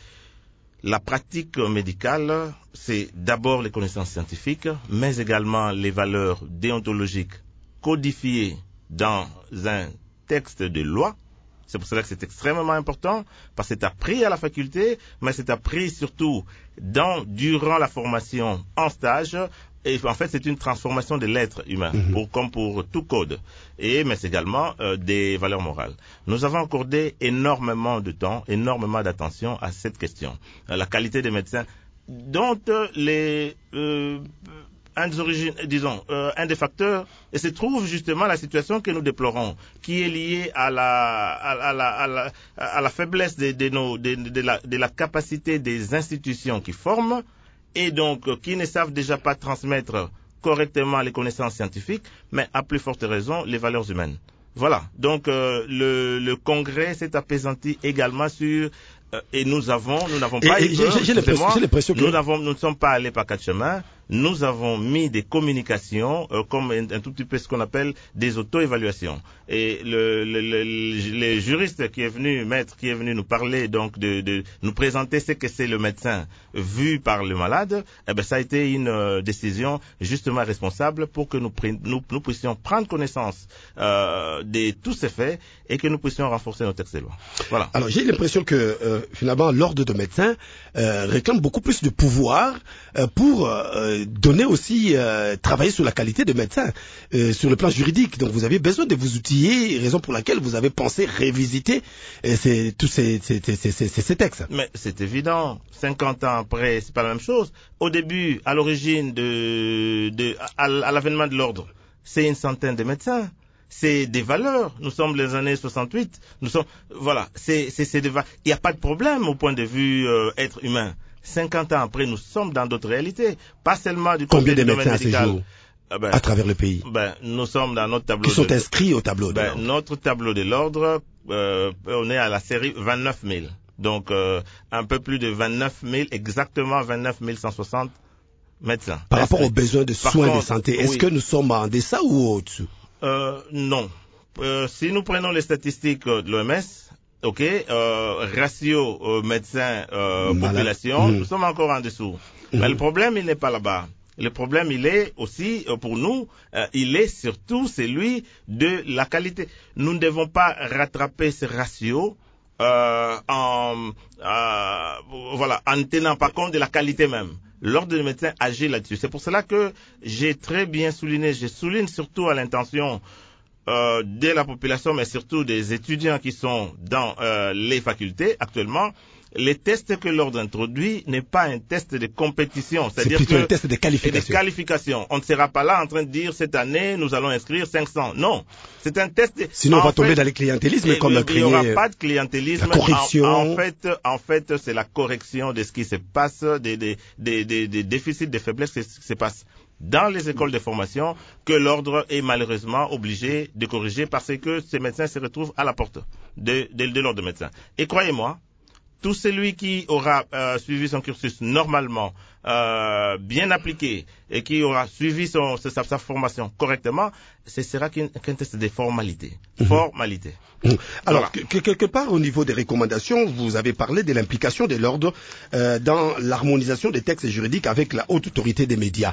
La pratique médicale, c'est d'abord les connaissances scientifiques, mais également les valeurs déontologiques codifiées dans un texte de loi. C'est pour cela que c'est extrêmement important, parce que c'est appris à la faculté, mais c'est appris surtout dans, durant la formation en stage. Et en fait, c'est une transformation de l'être humain, mmh. pour, comme pour tout code. Et, mais c'est également euh, des valeurs morales. Nous avons accordé énormément de temps, énormément d'attention à cette question. Euh, la qualité des médecins, dont euh, les... Euh, un des origines, disons, euh, un des facteurs, et se trouve justement la situation que nous déplorons, qui est liée à la, à, à la, à la, à la faiblesse de, de, nos, de, de, la, de la capacité des institutions qui forment, et donc euh, qui ne savent déjà pas transmettre correctement les connaissances scientifiques, mais à plus forte raison les valeurs humaines. Voilà. Donc euh, le, le congrès s'est apaisanti également sur euh, et nous avons, nous n'avons pas et, eu et peur, j'ai, j'ai l'impression, j'ai l'impression que nous n'avons, nous ne sommes pas allés par quatre chemins. Nous avons mis des communications euh, comme un, un tout petit peu ce qu'on appelle des auto-évaluations. Et le, le, le, le juriste qui est venu, maître qui est venu nous parler, donc de, de nous présenter ce que c'est le médecin vu par le malade, eh ben ça a été une euh, décision justement responsable pour que nous, nous, nous puissions prendre connaissance euh, de tous ces faits et que nous puissions renforcer nos textes de loi. Voilà. Alors j'ai l'impression que euh, finalement l'ordre de médecins euh, réclame beaucoup plus de pouvoir euh, pour euh, donner aussi, euh, travailler sur la qualité des médecins, euh, sur le plan juridique. Donc vous avez besoin de vous outiller, raison pour laquelle vous avez pensé révisiter euh, ces, tous ces, ces, ces, ces, ces, ces textes. Mais c'est évident, cinquante ans après, c'est pas la même chose. Au début, à l'origine de, de à, à l'avènement de l'ordre, c'est une centaine de médecins. C'est des valeurs. Nous sommes les années soixante-huit. Nous sommes, voilà, c'est, c'est, c'est des va- il n'y a pas de problème au point de vue euh, être humain. cinquante ans après, nous sommes dans d'autres réalités. Pas seulement du côté du domaine médical. Combien de médecins à ce jour, ben, à travers le pays? Ben, nous sommes dans notre tableau. Qui sont de, inscrits au tableau de ben, l'ordre. Notre tableau de l'ordre, euh, on est à la série vingt-neuf mille. Donc, euh, un peu plus de vingt-neuf mille, exactement vingt-neuf mille cent soixante médecins. Par rapport aux besoins de Par soins contre, de santé, est-ce oui. que nous sommes en deçà ou au-dessus? Euh, non. Euh, si nous prenons les statistiques de l'O M S, ok, euh, ratio euh, médecin euh, population, mmh. nous sommes encore en dessous. Mmh. Mais le problème, il n'est pas là-bas. Le problème, il est aussi, euh, pour nous, euh, il est surtout celui de la qualité. Nous ne devons pas rattraper ce ratio euh, en, euh, voilà, en ne tenant pas compte de la qualité même. L'ordre des médecins agit là-dessus. C'est pour cela que j'ai très bien souligné, je souligne surtout à l'intention euh, de la population, mais surtout des étudiants qui sont dans euh, les facultés actuellement. Les tests que l'ordre introduit n'est pas un test de compétition, c'est-à-dire c'est plutôt que un test de qualification. de qualification. On ne sera pas là en train de dire cette année nous allons inscrire cinq cents. Non, c'est un test. De... Sinon on va fait, tomber dans le clientélisme comme a créé. Il n'y aura pas de clientélisme. La correction. En, en fait, en fait, c'est la correction de ce qui se passe, des, des, des, des, des déficits, des faiblesses qui se passent. dans les écoles de formation que l'ordre est malheureusement obligé de corriger parce que ces médecins se retrouvent à la porte de, de, de l'ordre de médecins. Et croyez-moi, tout celui qui aura euh, suivi son cursus normalement, euh, bien appliqué, et qui aura suivi son, sa, sa formation correctement, ce sera qu'un, qu'un test de formalité. Mmh. Formalité. Mmh. Alors, voilà. que, quelque part, au niveau des recommandations, vous avez parlé de l'implication de l'ordre euh, dans l'harmonisation des textes juridiques avec la haute autorité des médias.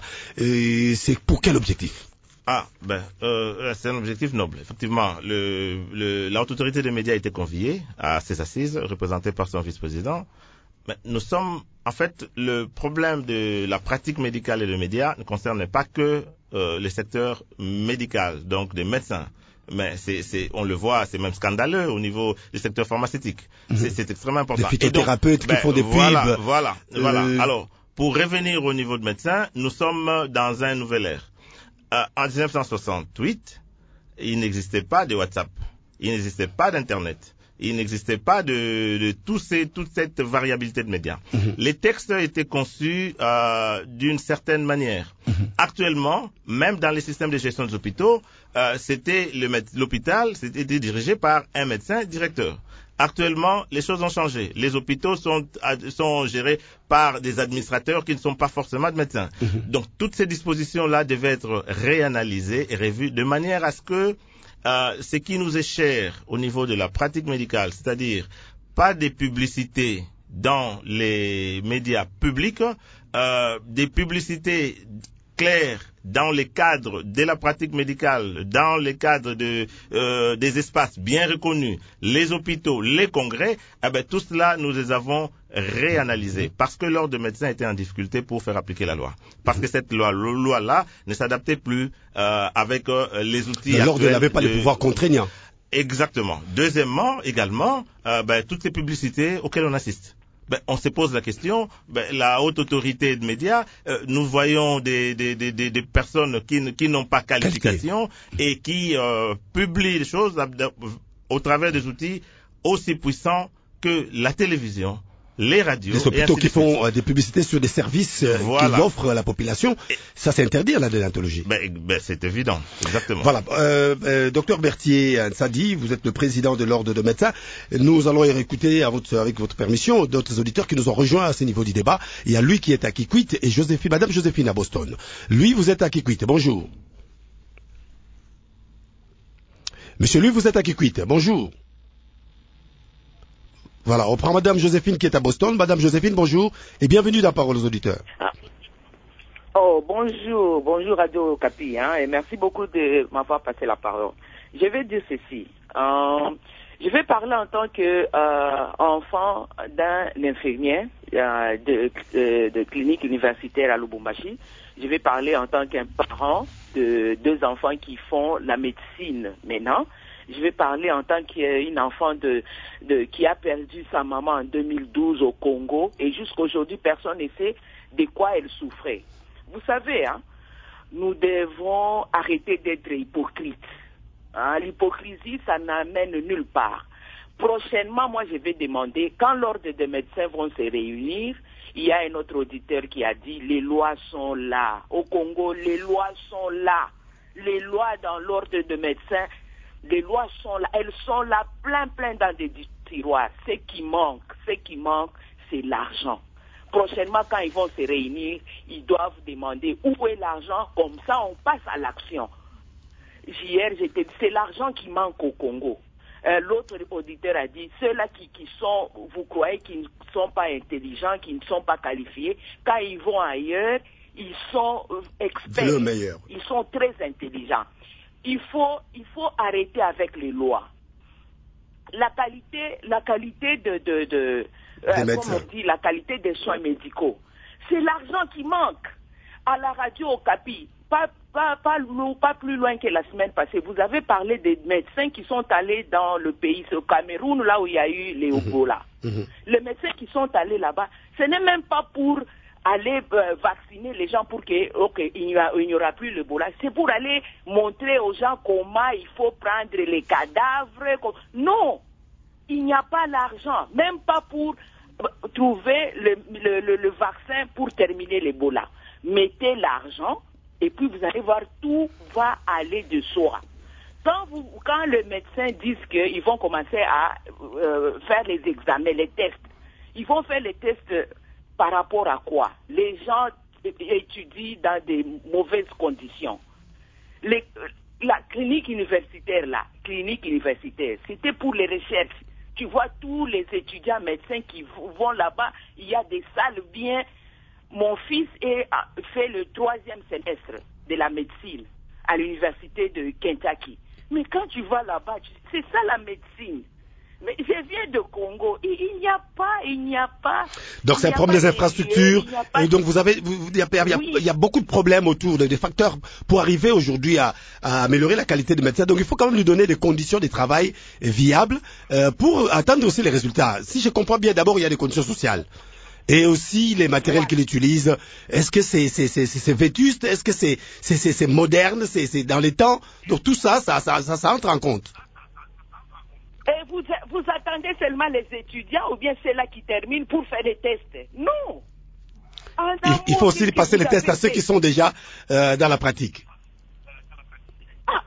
Et c'est pour quel objectif ? Ah, ben, euh, c'est un objectif noble. Effectivement, le, le, la haute autorité des médias a été conviée à ces assises, représentée par son vice-président. Mais nous sommes, en fait, le problème de la pratique médicale et des médias ne concerne pas que euh, le secteur médical, donc des médecins. Mais c'est, c'est, on le voit, c'est même scandaleux au niveau du secteur pharmaceutique. Mmh. C'est, c'est extrêmement important. Les phytothérapeutes donc, qui ben, font des voilà, pubs. Voilà, euh... voilà. Alors, pour revenir au niveau de médecins, nous sommes dans un nouvel ère. Euh, en dix-neuf cent soixante-huit, il n'existait pas de WhatsApp, il n'existait pas d'Internet, il n'existait pas de, de tous ces, toute cette variabilité de médias. Mmh. Les textes étaient conçus euh, d'une certaine manière. Mmh. Actuellement, même dans les systèmes de gestion des hôpitaux, euh, c'était le, l'hôpital, c'était dirigé par un médecin directeur. Actuellement, les choses ont changé. Les hôpitaux sont, sont gérés par des administrateurs qui ne sont pas forcément de médecins. Mmh. Donc, toutes ces dispositions-là devaient être réanalysées et revues de manière à ce que euh, ce qui nous est cher au niveau de la pratique médicale, c'est-à-dire pas des publicités dans les médias publics, euh, des publicités claires dans les cadres de la pratique médicale, dans les cadres de, euh, des espaces bien reconnus, les hôpitaux, les congrès, eh ben, tout cela, nous les avons réanalysés parce que l'ordre de médecins était en difficulté pour faire appliquer la loi. Parce que cette loi, loi-là ne s'adaptait plus euh, avec euh, les outils actuels. L'ordre n'avait pas de... les pouvoirs contraignants. Exactement. Deuxièmement, également, euh, ben, toutes ces publicités auxquelles on assiste. Ben, on se pose la question, ben, la haute autorité de médias, euh, nous voyons des, des, des, des personnes qui, qui n'ont pas qualification et qui euh, publient des choses au travers des outils aussi puissants que la télévision, les radios. Les hôpitaux qui font euh, des publicités sur des services euh, voilà. qu'ils offrent à la population, et ça c'est interdit à la déontologie. Ben, ben, c'est évident, exactement. Voilà, euh, euh, docteur Berthier Nsadi, vous êtes le président de l'ordre de médecins. Nous allons écouter à votre, avec votre permission d'autres auditeurs qui nous ont rejoints à ce niveau du débat. Il y a lui qui est à Kikwit et Joséphine, Madame Joséphine à Boston. Lui, vous êtes à Kikwit. Bonjour. Monsieur, lui, vous êtes à Kikwit. Bonjour. Voilà, on prend Madame Joséphine qui est à Boston. Madame Joséphine, bonjour et bienvenue dans Parole aux auditeurs. Ah. Oh, bonjour, bonjour Radio Okapi, hein, et merci beaucoup de m'avoir passé la parole. Je vais dire ceci. Euh, je vais parler en tant que euh, enfant d'un infirmier euh, de, de, de clinique universitaire à Lubumbashi. Je vais parler en tant qu'un parent de deux enfants qui font la médecine maintenant. Je vais parler en tant qu'une enfant de, de, qui a perdu sa maman en deux mille douze au Congo et jusqu'aujourd'hui personne ne sait de quoi elle souffrait. Vous savez, hein, nous devons arrêter d'être hypocrites. Hein, l'hypocrisie, ça n'amène nulle part. Prochainement, moi je vais demander, quand l'ordre des médecins vont se réunir, il y a un autre auditeur qui a dit, les lois sont là. Au Congo, les lois sont là. Les lois dans l'ordre des médecins, les lois sont là, elles sont là, plein, plein dans des tiroirs. Ce qui manque, ce qui manque, c'est l'argent. Prochainement, quand ils vont se réunir, ils doivent demander où est l'argent, comme ça on passe à l'action. Hier, j'étais dit, c'est l'argent qui manque au Congo. Euh, l'autre auditeur a dit, ceux-là qui, qui sont, vous croyez qu'ils ne sont pas intelligents, qui ne sont pas qualifiés, quand ils vont ailleurs, ils sont euh, experts. Le meilleur. Ils sont très intelligents. Il faut, il faut arrêter avec les lois. La qualité, la qualité de, de, de euh, comment on dit, la qualité des soins médicaux. C'est l'argent qui manque. À la radio Okapi, pas, pas, pas, pas plus loin que la semaine passée, vous avez parlé des médecins qui sont allés dans le pays, au Cameroun, là où il y a eu les Ebola. Mmh. Les médecins qui sont allés là-bas, ce n'est même pas pour aller euh, vacciner les gens pour qu'il okay, n'y aura plus l'Ebola. C'est pour aller montrer aux gens comment il faut prendre les cadavres. Non, il n'y a pas l'argent, même pas pour euh, trouver le, le, le, le vaccin pour terminer l'Ebola. Mettez l'argent et puis vous allez voir, tout va aller de soi. Quand, vous, quand le médecin dit qu'ils vont commencer à euh, faire les examens, les tests, ils vont faire les tests par rapport à quoi? Les gens étudient dans des mauvaises conditions. Les, la clinique universitaire, là, clinique universitaire, c'était pour les recherches. Tu vois tous les étudiants médecins qui vont là-bas, il y a des salles bien. Mon fils est, fait le troisième semestre de la médecine à l'université de Kentucky. Mais quand tu vas là-bas, c'est ça la médecine. Mais je viens de Congo et il n'y a pas, il n'y a pas. Donc c'est un problème des infrastructures. Et donc vous avez, vous, il, y a, il, y a, oui. il y a beaucoup de problèmes autour des facteurs pour arriver aujourd'hui à, à améliorer la qualité de médecin. Donc il faut quand même lui donner des conditions de travail viables euh, pour atteindre aussi les résultats. Si je comprends bien, d'abord il y a des conditions sociales. Et aussi les matériels ouais. qu'il utilise. Est-ce que c'est c'est c'est c'est vétuste? Est-ce que c'est c'est c'est, c'est moderne? C'est c'est dans les temps? Donc tout ça, ça ça ça, ça entre en compte. Et vous, vous attendez seulement les étudiants ou bien ceux-là qui terminent pour faire les tests? Non. Il, il faut aussi passer les tests à ceux qui sont déjà euh, dans la pratique. Ah,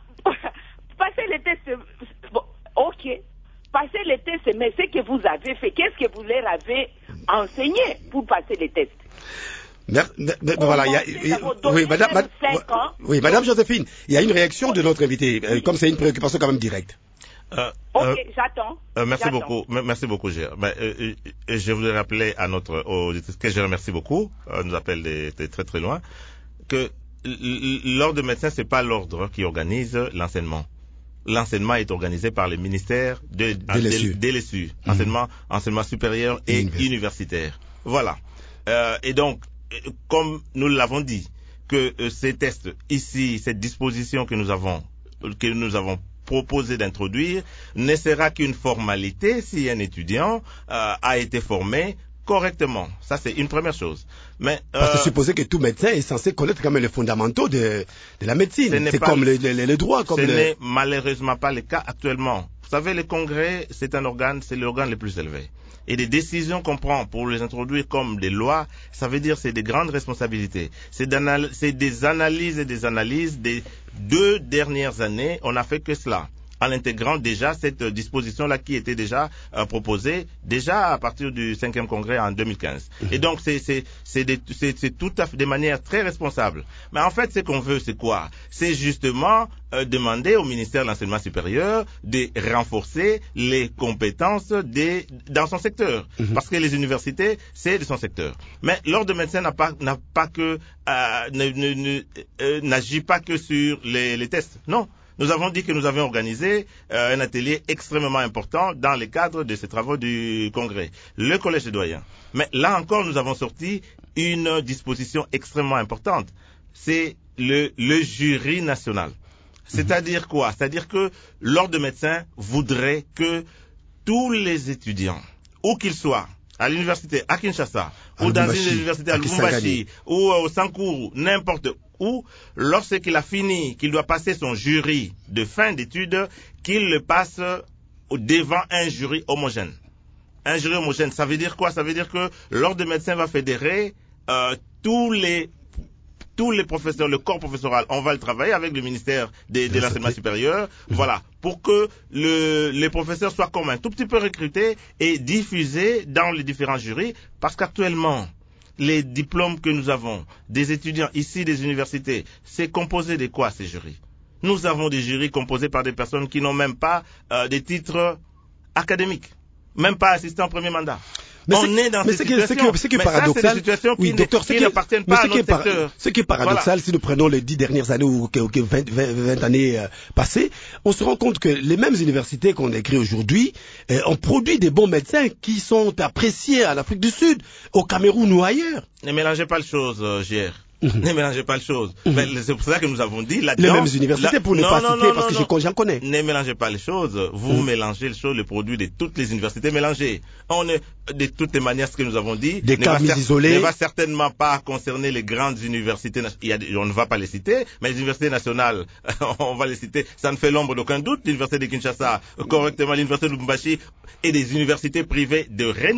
passer les tests, bon, ok. Passer les tests, mais ce que vous avez fait, qu'est-ce que vous leur avez enseigné pour passer les tests? Mais, mais, mais, voilà, il y a, il, oui, madame, madame, oui, madame Joséphine, il y a une réaction de notre invité, euh, comme c'est une préoccupation quand même directe. Euh, ok, euh, j'attends. Euh, merci j'attends. beaucoup, merci beaucoup, Gérard. Ben, euh, je voudrais rappeler à notre auditrice que je remercie beaucoup, euh, nous appelle de, de très très loin, que l'ordre de médecins c'est pas l'ordre qui organise l'enseignement. L'enseignement est organisé par le ministère de, de l'E S U, mmh. enseignement, enseignement supérieur et mmh. universitaire. Voilà. Euh, et donc, comme nous l'avons dit, que euh, ces tests ici, cette disposition que nous avons, que nous avons proposé d'introduire ne sera qu'une formalité si un étudiant euh, a été formé correctement. Ça, c'est une première chose. Mais, euh, Parce que supposer que tout médecin est censé connaître quand même les fondamentaux de, de la médecine. C'est comme le, le, le droit. Comme ce le... n'est malheureusement pas le cas actuellement. Vous savez, le Congrès, c'est un organe, c'est l'organe le plus élevé. Et les décisions qu'on prend pour les introduire comme des lois, ça veut dire c'est des grandes responsabilités. C'est, c'est des analyses et des analyses des deux dernières années. On n'a fait que cela, en intégrant déjà cette disposition-là qui était déjà euh, proposée déjà à partir du cinquième congrès en deux mille quinze. Mmh. Et donc c'est c'est c'est, des, c'est c'est tout à fait de manière très responsable. Mais en fait, ce qu'on veut, c'est quoi? C'est justement euh, demander au ministère de l'enseignement supérieur de renforcer les compétences des dans son secteur, mmh. parce que les universités c'est de son secteur. Mais l'ordre de médecin n'a pas n'a pas que euh, ne, ne, ne, euh, n'agit pas que sur les, les tests. Non. Nous avons dit que nous avions organisé euh, un atelier extrêmement important dans le cadre de ces travaux du Congrès, le Collège des doyens. Mais là encore, nous avons sorti une disposition extrêmement importante. C'est le, le jury national. C'est-à-dire quoi? C'est-à-dire que l'ordre de médecins voudrait que tous les étudiants, où qu'ils soient, à l'université à Kinshasa, à ou dans une université à Lubumbashi, ou au Sankuru, n'importe où, lorsqu'il a fini, qu'il doit passer son jury de fin d'études, qu'il le passe devant un jury homogène. Un jury homogène, ça veut dire quoi? Ça veut dire que l'ordre de médecins va fédérer euh, tous les tous les professeurs, le corps professoral. On va le travailler avec le ministère de, de l'enseignement supérieur, voilà, pour que le, les professeurs soient comme un tout petit peu recrutés et diffusés dans les différents jurys, parce qu'actuellement, les diplômes que nous avons des étudiants ici des universités, c'est composé de quoi ces jurys? Nous avons des jurys composés par des personnes qui n'ont même pas euh, des titres académiques, même pas assistant au premier mandat. Mais on est dans mais ces c'est situations. Que, c'est que mais paradoxal, ça, c'est des situations qui, oui, docteur, qui n'appartiennent pas à notre par, secteur. Ce qui est paradoxal, voilà. Si nous prenons les dix dernières années ou vingt, vingt, vingt années euh, passées, on se rend compte que les mêmes universités qu'on écrit aujourd'hui euh, ont produit des bons médecins qui sont appréciés en Afrique du Sud, au Cameroun ou ailleurs. Ne mélangez pas les choses, euh, J R. Mmh. Ne mélangez pas les choses. Mmh. Mais c'est pour ça que nous avons dit là-dedans. Les mêmes universités la... pour ne non, pas non, citer non, parce non, que j'en connais. Ne mélangez pas les choses. Vous mmh. mélangez les choses, les produits de toutes les universités mélangées. On est, de toutes les manières, ce que nous avons dit, des cas cer- isolés. ne va certainement pas concerner les grandes universités. Il y a, on ne va pas les citer, mais les universités nationales, on va les citer. Ça ne fait l'ombre d'aucun doute. L'université de Kinshasa, correctement, l'université de Lubumbashi et des universités privées de renom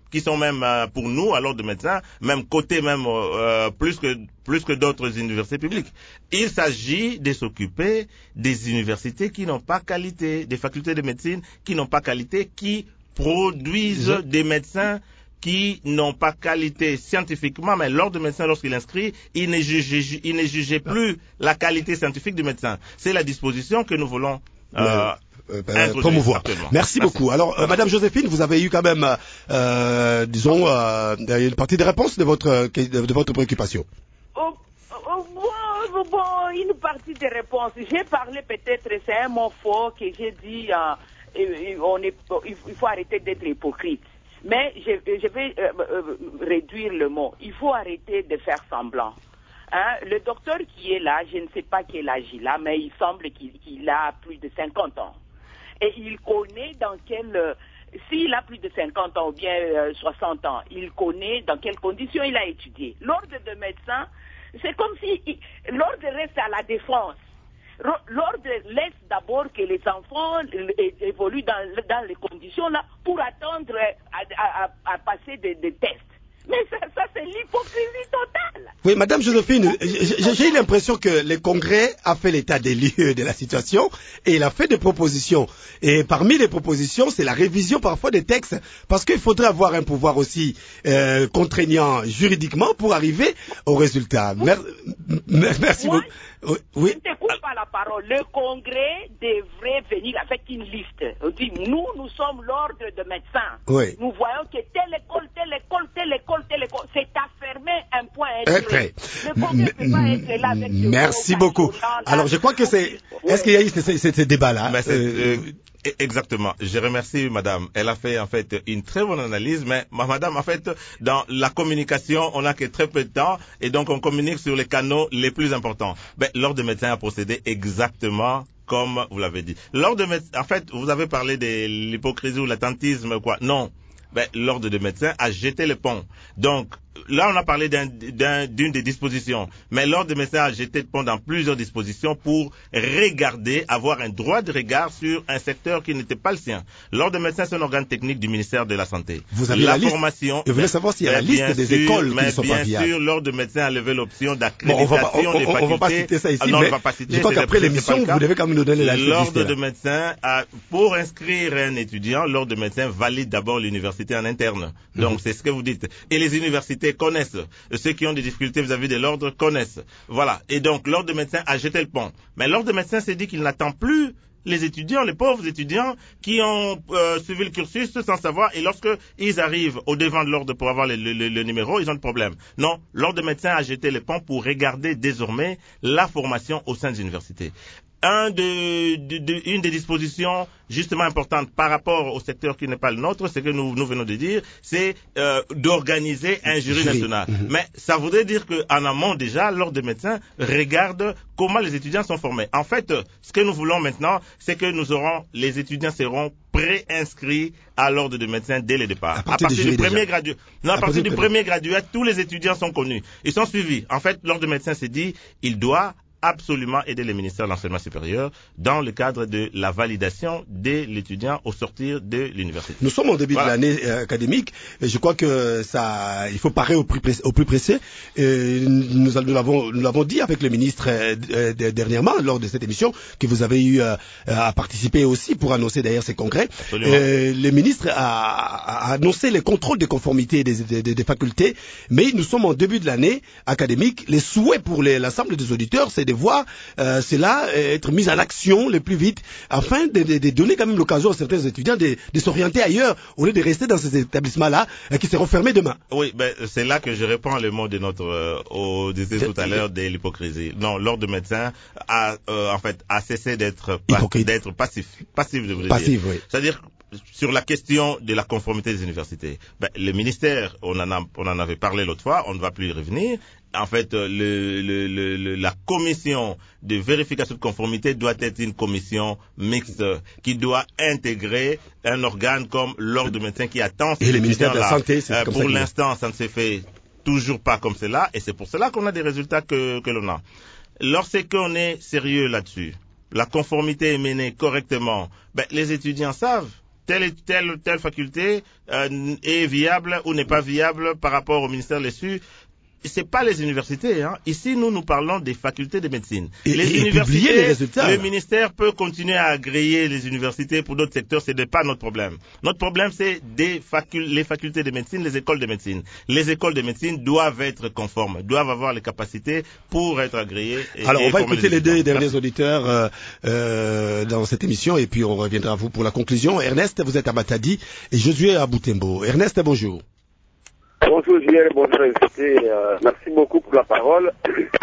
qui sont même euh, pour nous, à l'ordre de médecins, même cotés même euh, plus que plus que d'autres universités publiques. Il s'agit de s'occuper des universités qui n'ont pas qualité, des facultés de médecine qui n'ont pas qualité, qui produisent Je... des médecins qui n'ont pas qualité scientifiquement, mais l'ordre de médecin, lorsqu'il inscrit, il ne jugeait, il ne jugeait plus la qualité scientifique du médecin. C'est la disposition que nous voulons euh, euh, euh, promouvoir. Merci, Merci beaucoup. Alors, euh, Madame Joséphine, vous avez eu quand même, euh, disons, euh, une partie de réponse de votre, de votre préoccupation. Oh, oh, bon, bon, une partie de réponse. J'ai parlé peut-être, c'est un mot fort que j'ai dit, euh, on est, il faut arrêter d'être hypocrite. Mais je, je vais euh, euh, réduire le mot. Il faut arrêter de faire semblant. Hein? Le docteur qui est là, je ne sais pas quel âge il a, mais il semble qu'il, qu'il a plus de cinquante ans. Et il connaît dans quel... Euh, s'il a plus de cinquante ans ou bien euh, soixante ans, il connaît dans quelles conditions il a étudié. L'ordre de médecin, c'est comme si il, l'ordre reste à la défense. L'ordre laisse d'abord que les enfants évoluent dans, dans les conditions-là pour attendre à, à, à passer des, des tests. Mais ça, ça c'est l'hypocrisie totale. Oui, Madame Joséphine, j'ai, j'ai eu l'impression que le Congrès a fait l'état des lieux de la situation et il a fait des propositions. Et parmi les propositions, c'est la révision parfois des textes, parce qu'il faudrait avoir un pouvoir aussi euh, contraignant juridiquement pour arriver au résultat. Mer, merci Moi, beaucoup. Oui. Je ne t'écoute pas la parole. Le Congrès devrait venir avec une liste. On dit, nous, nous sommes l'ordre de médecins. Oui. Nous voyons que telle école, telle école, telle école, telle école, c'est affermé un point intérêt. Le Congrès ne peut pas être là avec Merci beaucoup. Alors, je crois que c'est... Oui. Est-ce qu'il y a eu ce, ce, ce débat-là? Mais c'est, euh, Exactement. Je remercie madame. Elle a fait en fait une très bonne analyse, mais madame, en fait, dans la communication, on n'a que très peu de temps et donc on communique sur les canaux les plus importants. Ben, l'ordre des médecins a procédé exactement comme vous l'avez dit. L'ordre de médecins, en fait, vous avez parlé de l'hypocrisie ou l'attentisme, quoi. Non. Ben, l'ordre des médecins a jeté le pont. Donc, là, on a parlé d'un, d'un, d'une des dispositions, mais l'ordre des médecins a jeté le pont dans plusieurs dispositions pour regarder, avoir un droit de regard sur un secteur qui n'était pas le sien. L'ordre des médecins, c'est un organe technique du ministère de la Santé. Vous avez la, la liste. formation. Je voulais savoir s'il y a la liste des sûr, écoles qui mais ne sont pas viables. Bien sûr, l'ordre des médecins a levé l'option Bon, d'accréditation on va pas, on, des on, facultés. on va pas citer ça ici, ah, non, mais on va pas citer, je crois qu'après l'émission, vous devez quand même nous donner la liste. L'ordre des médecins, a, pour inscrire un étudiant, l'ordre des médecins valide d'abord l'université en interne. Donc, mm-hmm. c'est ce que vous dites. Et les universités connaissent. Ceux qui ont des difficultés vis-à-vis de l'ordre connaissent. Voilà. Et donc, l'ordre des médecins a jeté le pont. Mais l'ordre des médecins s'est dit qu'il n'attend plus les étudiants, les pauvres étudiants qui ont euh, suivi le cursus sans savoir, et lorsque ils arrivent au devant de l'ordre pour avoir le, le, le numéro, ils ont des problèmes. Non, l'ordre des médecins a jeté le pont pour regarder désormais la formation au sein des universités. Un de, de, de, une des dispositions justement importantes par rapport au secteur qui n'est pas le nôtre, c'est que nous, nous venons de dire, c'est euh, d'organiser un jury, jury. national. Mm-hmm. Mais ça voudrait dire qu'en amont déjà, l'ordre des médecins regarde comment les étudiants sont formés. En fait, ce que nous voulons maintenant, c'est que nous aurons, les étudiants seront pré-inscrits à l'ordre des médecins dès le départ. À partir, à partir du premier graduat. Non, à, à partir du premier graduat, tous les étudiants sont connus. Ils sont suivis. En fait, l'ordre des médecins s'est dit, il doit absolument aider le ministère de l'enseignement supérieur dans le cadre de la validation de l'étudiant au sortir de l'université. Nous sommes au début voilà. de l'année euh, académique et je crois que ça, il faut parer au plus pressé. Au plus pressé. Et nous, nous l'avons, nous l'avons dit avec le ministre euh, euh, dernièrement lors de cette émission que vous avez eu euh, à participer aussi pour annoncer d'ailleurs ces congrès. Euh, le ministre a, a annoncé les contrôles de conformité des, des, des, des facultés, mais nous sommes en début de l'année académique. Les souhaits pour les, l'ensemble des auditeurs, c'est de voir euh, cela être mis en action le plus vite afin de, de, de donner quand même l'occasion à certains étudiants de, de s'orienter ailleurs au lieu de rester dans ces établissements-là euh, qui seront fermés demain. Oui, ben, c'est là que je réponds le mot de notre, euh, au, disait tout à l'heure de l'hypocrisie. Non, l'ordre de médecin a, euh, en fait, a cessé d'être, pa- d'être passif, passif, je voulais passif, dire. Oui. C'est-à-dire, sur la question de la conformité des universités, ben, le ministère, on en, a, on en avait parlé l'autre fois, on ne va plus y revenir. En fait, le, le, le, le, la commission de vérification de conformité doit être une commission mixte qui doit intégrer un organe comme l'ordre de médecins qui attend ces et le ministère de la Santé. C'est euh, comme pour ça l'instant, ça ne se fait toujours pas comme cela, et c'est pour cela qu'on a des résultats que, que l'on a. Lorsqu'on est sérieux là-dessus, la conformité est menée correctement, ben, les étudiants savent telle et telle telle faculté euh, est viable ou n'est pas viable par rapport au ministère Lessu. C'est pas les universités, hein. Ici, nous, nous parlons des facultés de médecine. Et, les et universités, les résultats. Le ministère peut continuer à agréer les universités pour d'autres secteurs, ce n'est pas notre problème. Notre problème, c'est des facul- les facultés de médecine, les écoles de médecine. Les écoles de médecine doivent être conformes, doivent avoir les capacités pour être agréées. Et, Alors, et on va écouter les, les deux derniers Merci. auditeurs euh, euh, dans cette émission, et puis on reviendra à vous pour la conclusion. Ernest, vous êtes à Matadi, et Josué à Boutembo. Ernest, bonjour. Bonjour Julien, bonjour invité. Euh, merci beaucoup pour la parole.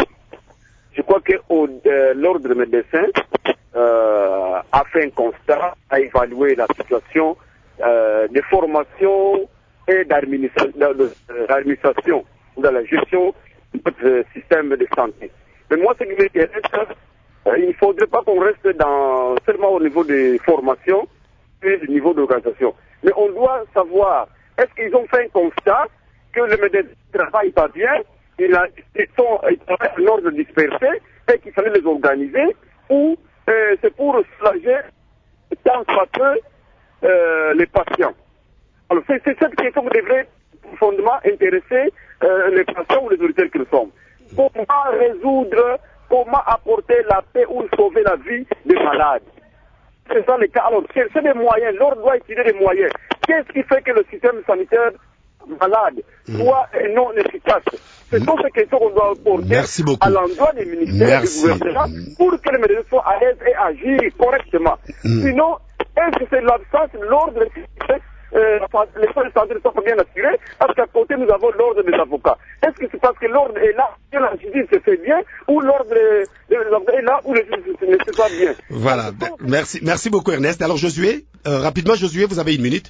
Je crois que au, euh, l'ordre des médecins euh, a fait un constat, a évalué la situation euh, de formation et d'administration, d'administration ou de la gestion de notre système de santé. Mais moi, ce qui m'intéresse, euh, il ne faudrait pas qu'on reste dans, seulement au niveau des formations et du niveau d'organisation. Mais on doit savoir, est-ce qu'ils ont fait un constat que les médecins ne travaillent pas bien, ils, a, ils sont ils travaillent en ordre dispersé et qu'il fallait les organiser, ou euh, c'est pour soulager tant soit peu euh, les patients. Alors c'est, c'est cette question qui devrait profondément intéresser euh, les patients ou les auditeurs que nous sommes. Comment résoudre, comment apporter la paix ou sauver la vie des malades? C'est ça le cas. Alors c'est, c'est des moyens, l'ordre doit utiliser des moyens. Qu'est-ce qui fait que le système sanitaire malade soit mmh. non efficace? Ce sont ces questions qu'on doit porter à l'endroit des ministères et du gouvernement pour que les médecins soient à l'aise et agir correctement. Mmh. Sinon, est-ce que c'est l'absence de l'ordre euh, les soins de santé ne sont pas bien assurés, parce qu'à côté nous avons l'ordre des avocats. Est-ce que c'est parce que l'ordre est là que la justice se fait bien, ou l'ordre est là où la justice ne se fait pas bien? Voilà, merci, merci beaucoup Ernest. Alors Josué, euh, rapidement Josué, vous avez une minute.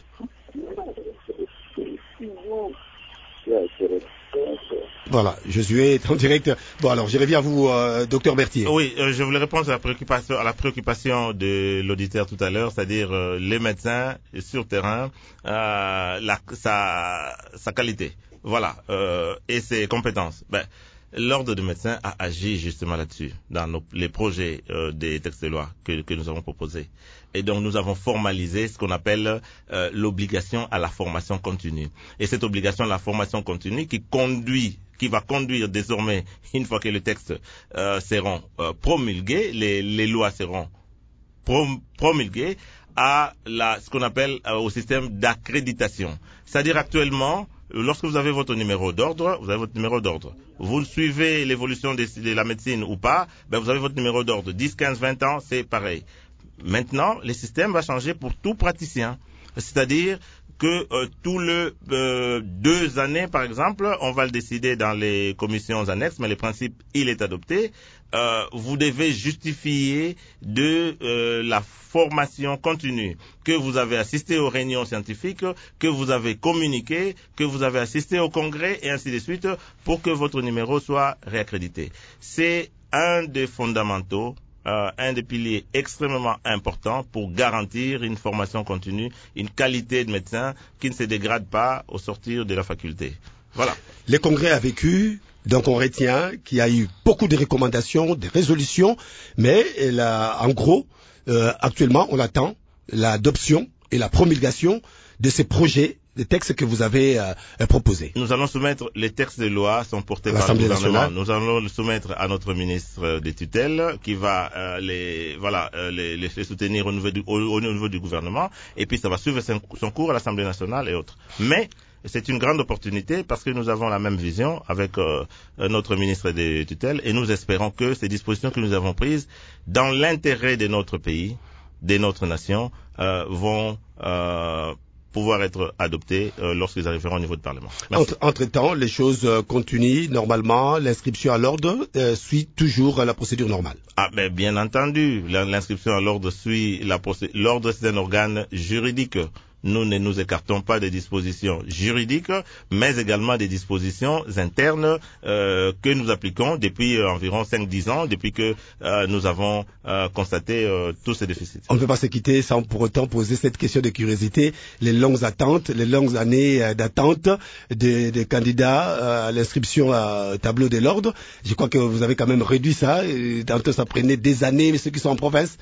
Voilà, Josué est en direct. Bon, alors, je reviens à vous, euh, docteur Berthier. Oui, euh, je voulais répondre à la préoccupation, à la préoccupation de l'auditeur tout à l'heure, c'est-à-dire euh, les médecins sur terrain, euh, la, sa, sa qualité, voilà, euh, et ses compétences. Ben, l'ordre de médecins a agi justement là-dessus, dans nos, les projets euh, des textes de loi que, que nous avons proposés. Et donc nous avons formalisé ce qu'on appelle euh, l'obligation à la formation continue. Et cette obligation à la formation continue qui conduit, qui va conduire désormais, une fois que les textes euh, seront euh, promulgués, les, les lois seront prom- promulguées, à la, ce qu'on appelle euh, au système d'accréditation. C'est-à-dire actuellement, lorsque vous avez votre numéro d'ordre, vous avez votre numéro d'ordre. Vous suivez l'évolution de, de la médecine ou pas, ben vous avez votre numéro d'ordre. dix, quinze, vingt ans, c'est pareil. Maintenant, le système va changer pour tout praticien. C'est-à-dire que euh, tout le euh, deux années, par exemple, on va le décider dans les commissions annexes, mais le principe, il est adopté. Euh, vous devez justifier de euh, la formation continue, que vous avez assisté aux réunions scientifiques, que vous avez communiqué, que vous avez assisté au congrès, et ainsi de suite, pour que votre numéro soit réaccrédité. C'est un des fondamentaux, Euh, un des piliers extrêmement importants pour garantir une formation continue, une qualité de médecin qui ne se dégrade pas au sortir de la faculté. Voilà. Le congrès a vécu, donc on retient qu'il y a eu beaucoup de recommandations, de résolutions, mais là, en gros, euh, actuellement, on attend l'adoption et la promulgation de ces projets, des textes que vous avez euh, proposés. Nous allons soumettre, les textes de loi sont portés par le gouvernement. Nous allons le soumettre à notre ministre des tutelles qui va euh, les, voilà, euh, les, les soutenir au niveau, du, au, au niveau du gouvernement, et puis ça va suivre son, son cours à l'Assemblée nationale et autres. Mais c'est une grande opportunité parce que nous avons la même vision avec euh, notre ministre des tutelles, et nous espérons que ces dispositions que nous avons prises dans l'intérêt de notre pays, de notre nation, euh, vont euh, pouvoir être adoptés euh, lorsqu'ils arriveront au niveau du Parlement. Entre, entre-temps, les choses euh, continuent normalement. L'inscription à l'ordre euh, suit toujours euh, la procédure normale. Ah, mais bien entendu, l'inscription à l'ordre suit la procédure. L'ordre, c'est un organe juridique. Nous ne nous écartons pas des dispositions juridiques, mais également des dispositions internes euh, que nous appliquons depuis euh, environ cinq à dix ans, depuis que euh, nous avons euh, constaté euh, tous ces déficits. On ne peut pas se quitter sans pour autant poser cette question de curiosité. Les longues attentes, les longues années euh, d'attente des, des candidats euh, à l'inscription au tableau de l'ordre. Je crois que vous avez quand même réduit ça. Tantôt ça prenait des années, mais ceux qui sont en province,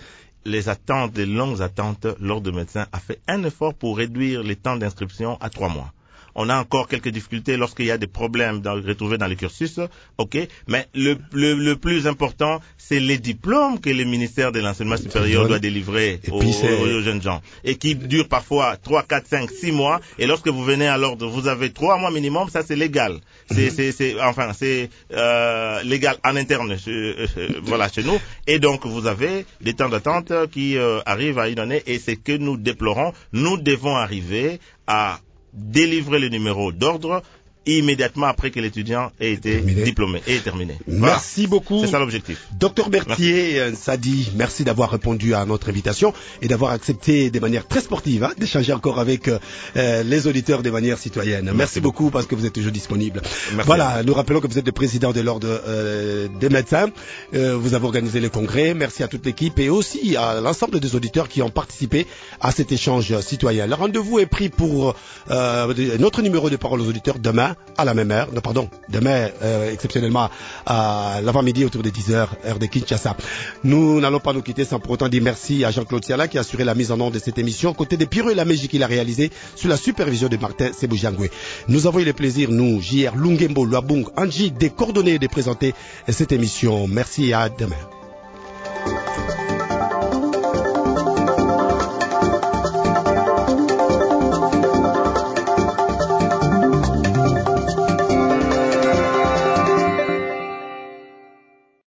les attentes, les longues attentes, l'Ordre des médecins a fait un effort pour réduire les temps d'inscription à trois mois. On a encore quelques difficultés lorsqu'il y a des problèmes dans, retrouvés dans le cursus, ok, mais le, le, le plus important, c'est les diplômes que le ministère de l'enseignement supérieur doit délivrer aux, aux jeunes gens, et qui durent parfois trois, quatre, cinq, six mois, et lorsque vous venez à l'ordre, vous avez trois mois minimum, ça c'est légal, c'est, mm-hmm. c'est, c'est, enfin, c'est euh, légal en interne, chez, euh, voilà, chez nous, et donc vous avez des temps d'attente qui euh, arrivent à une année, et c'est que nous déplorons, nous devons arriver à délivrer le numéro d'ordre immédiatement après que l'étudiant ait été terminé. diplômé et terminé. Voilà. Merci beaucoup. C'est ça l'objectif. Docteur Berthier, merci. Sadi, merci d'avoir répondu à notre invitation et d'avoir accepté de manière très sportive hein, d'échanger encore avec euh, les auditeurs de manière citoyenne. Merci, merci beaucoup parce que vous êtes toujours disponible. Merci. Voilà, nous rappelons que vous êtes le président de l'ordre euh, des médecins. Euh, vous avez organisé le congrès. Merci à toute l'équipe et aussi à l'ensemble des auditeurs qui ont participé à cet échange citoyen. Le rendez-vous est pris pour euh, notre numéro de parole aux auditeurs demain à la même heure, non pardon, demain euh, exceptionnellement à l'avant-midi autour des dix heures, heure de Kinshasa. Nous n'allons pas nous quitter sans pour autant dire merci à Jean-Claude Siala qui a assuré la mise en onde de cette émission, côté des Pierrot et la Magie qu'il a réalisé sous la supervision de Martin Seboujiangwe. Nous avons eu le plaisir, nous, J R Lungembo, Luabung, Anji, de coordonner et de présenter cette émission. Merci et à demain.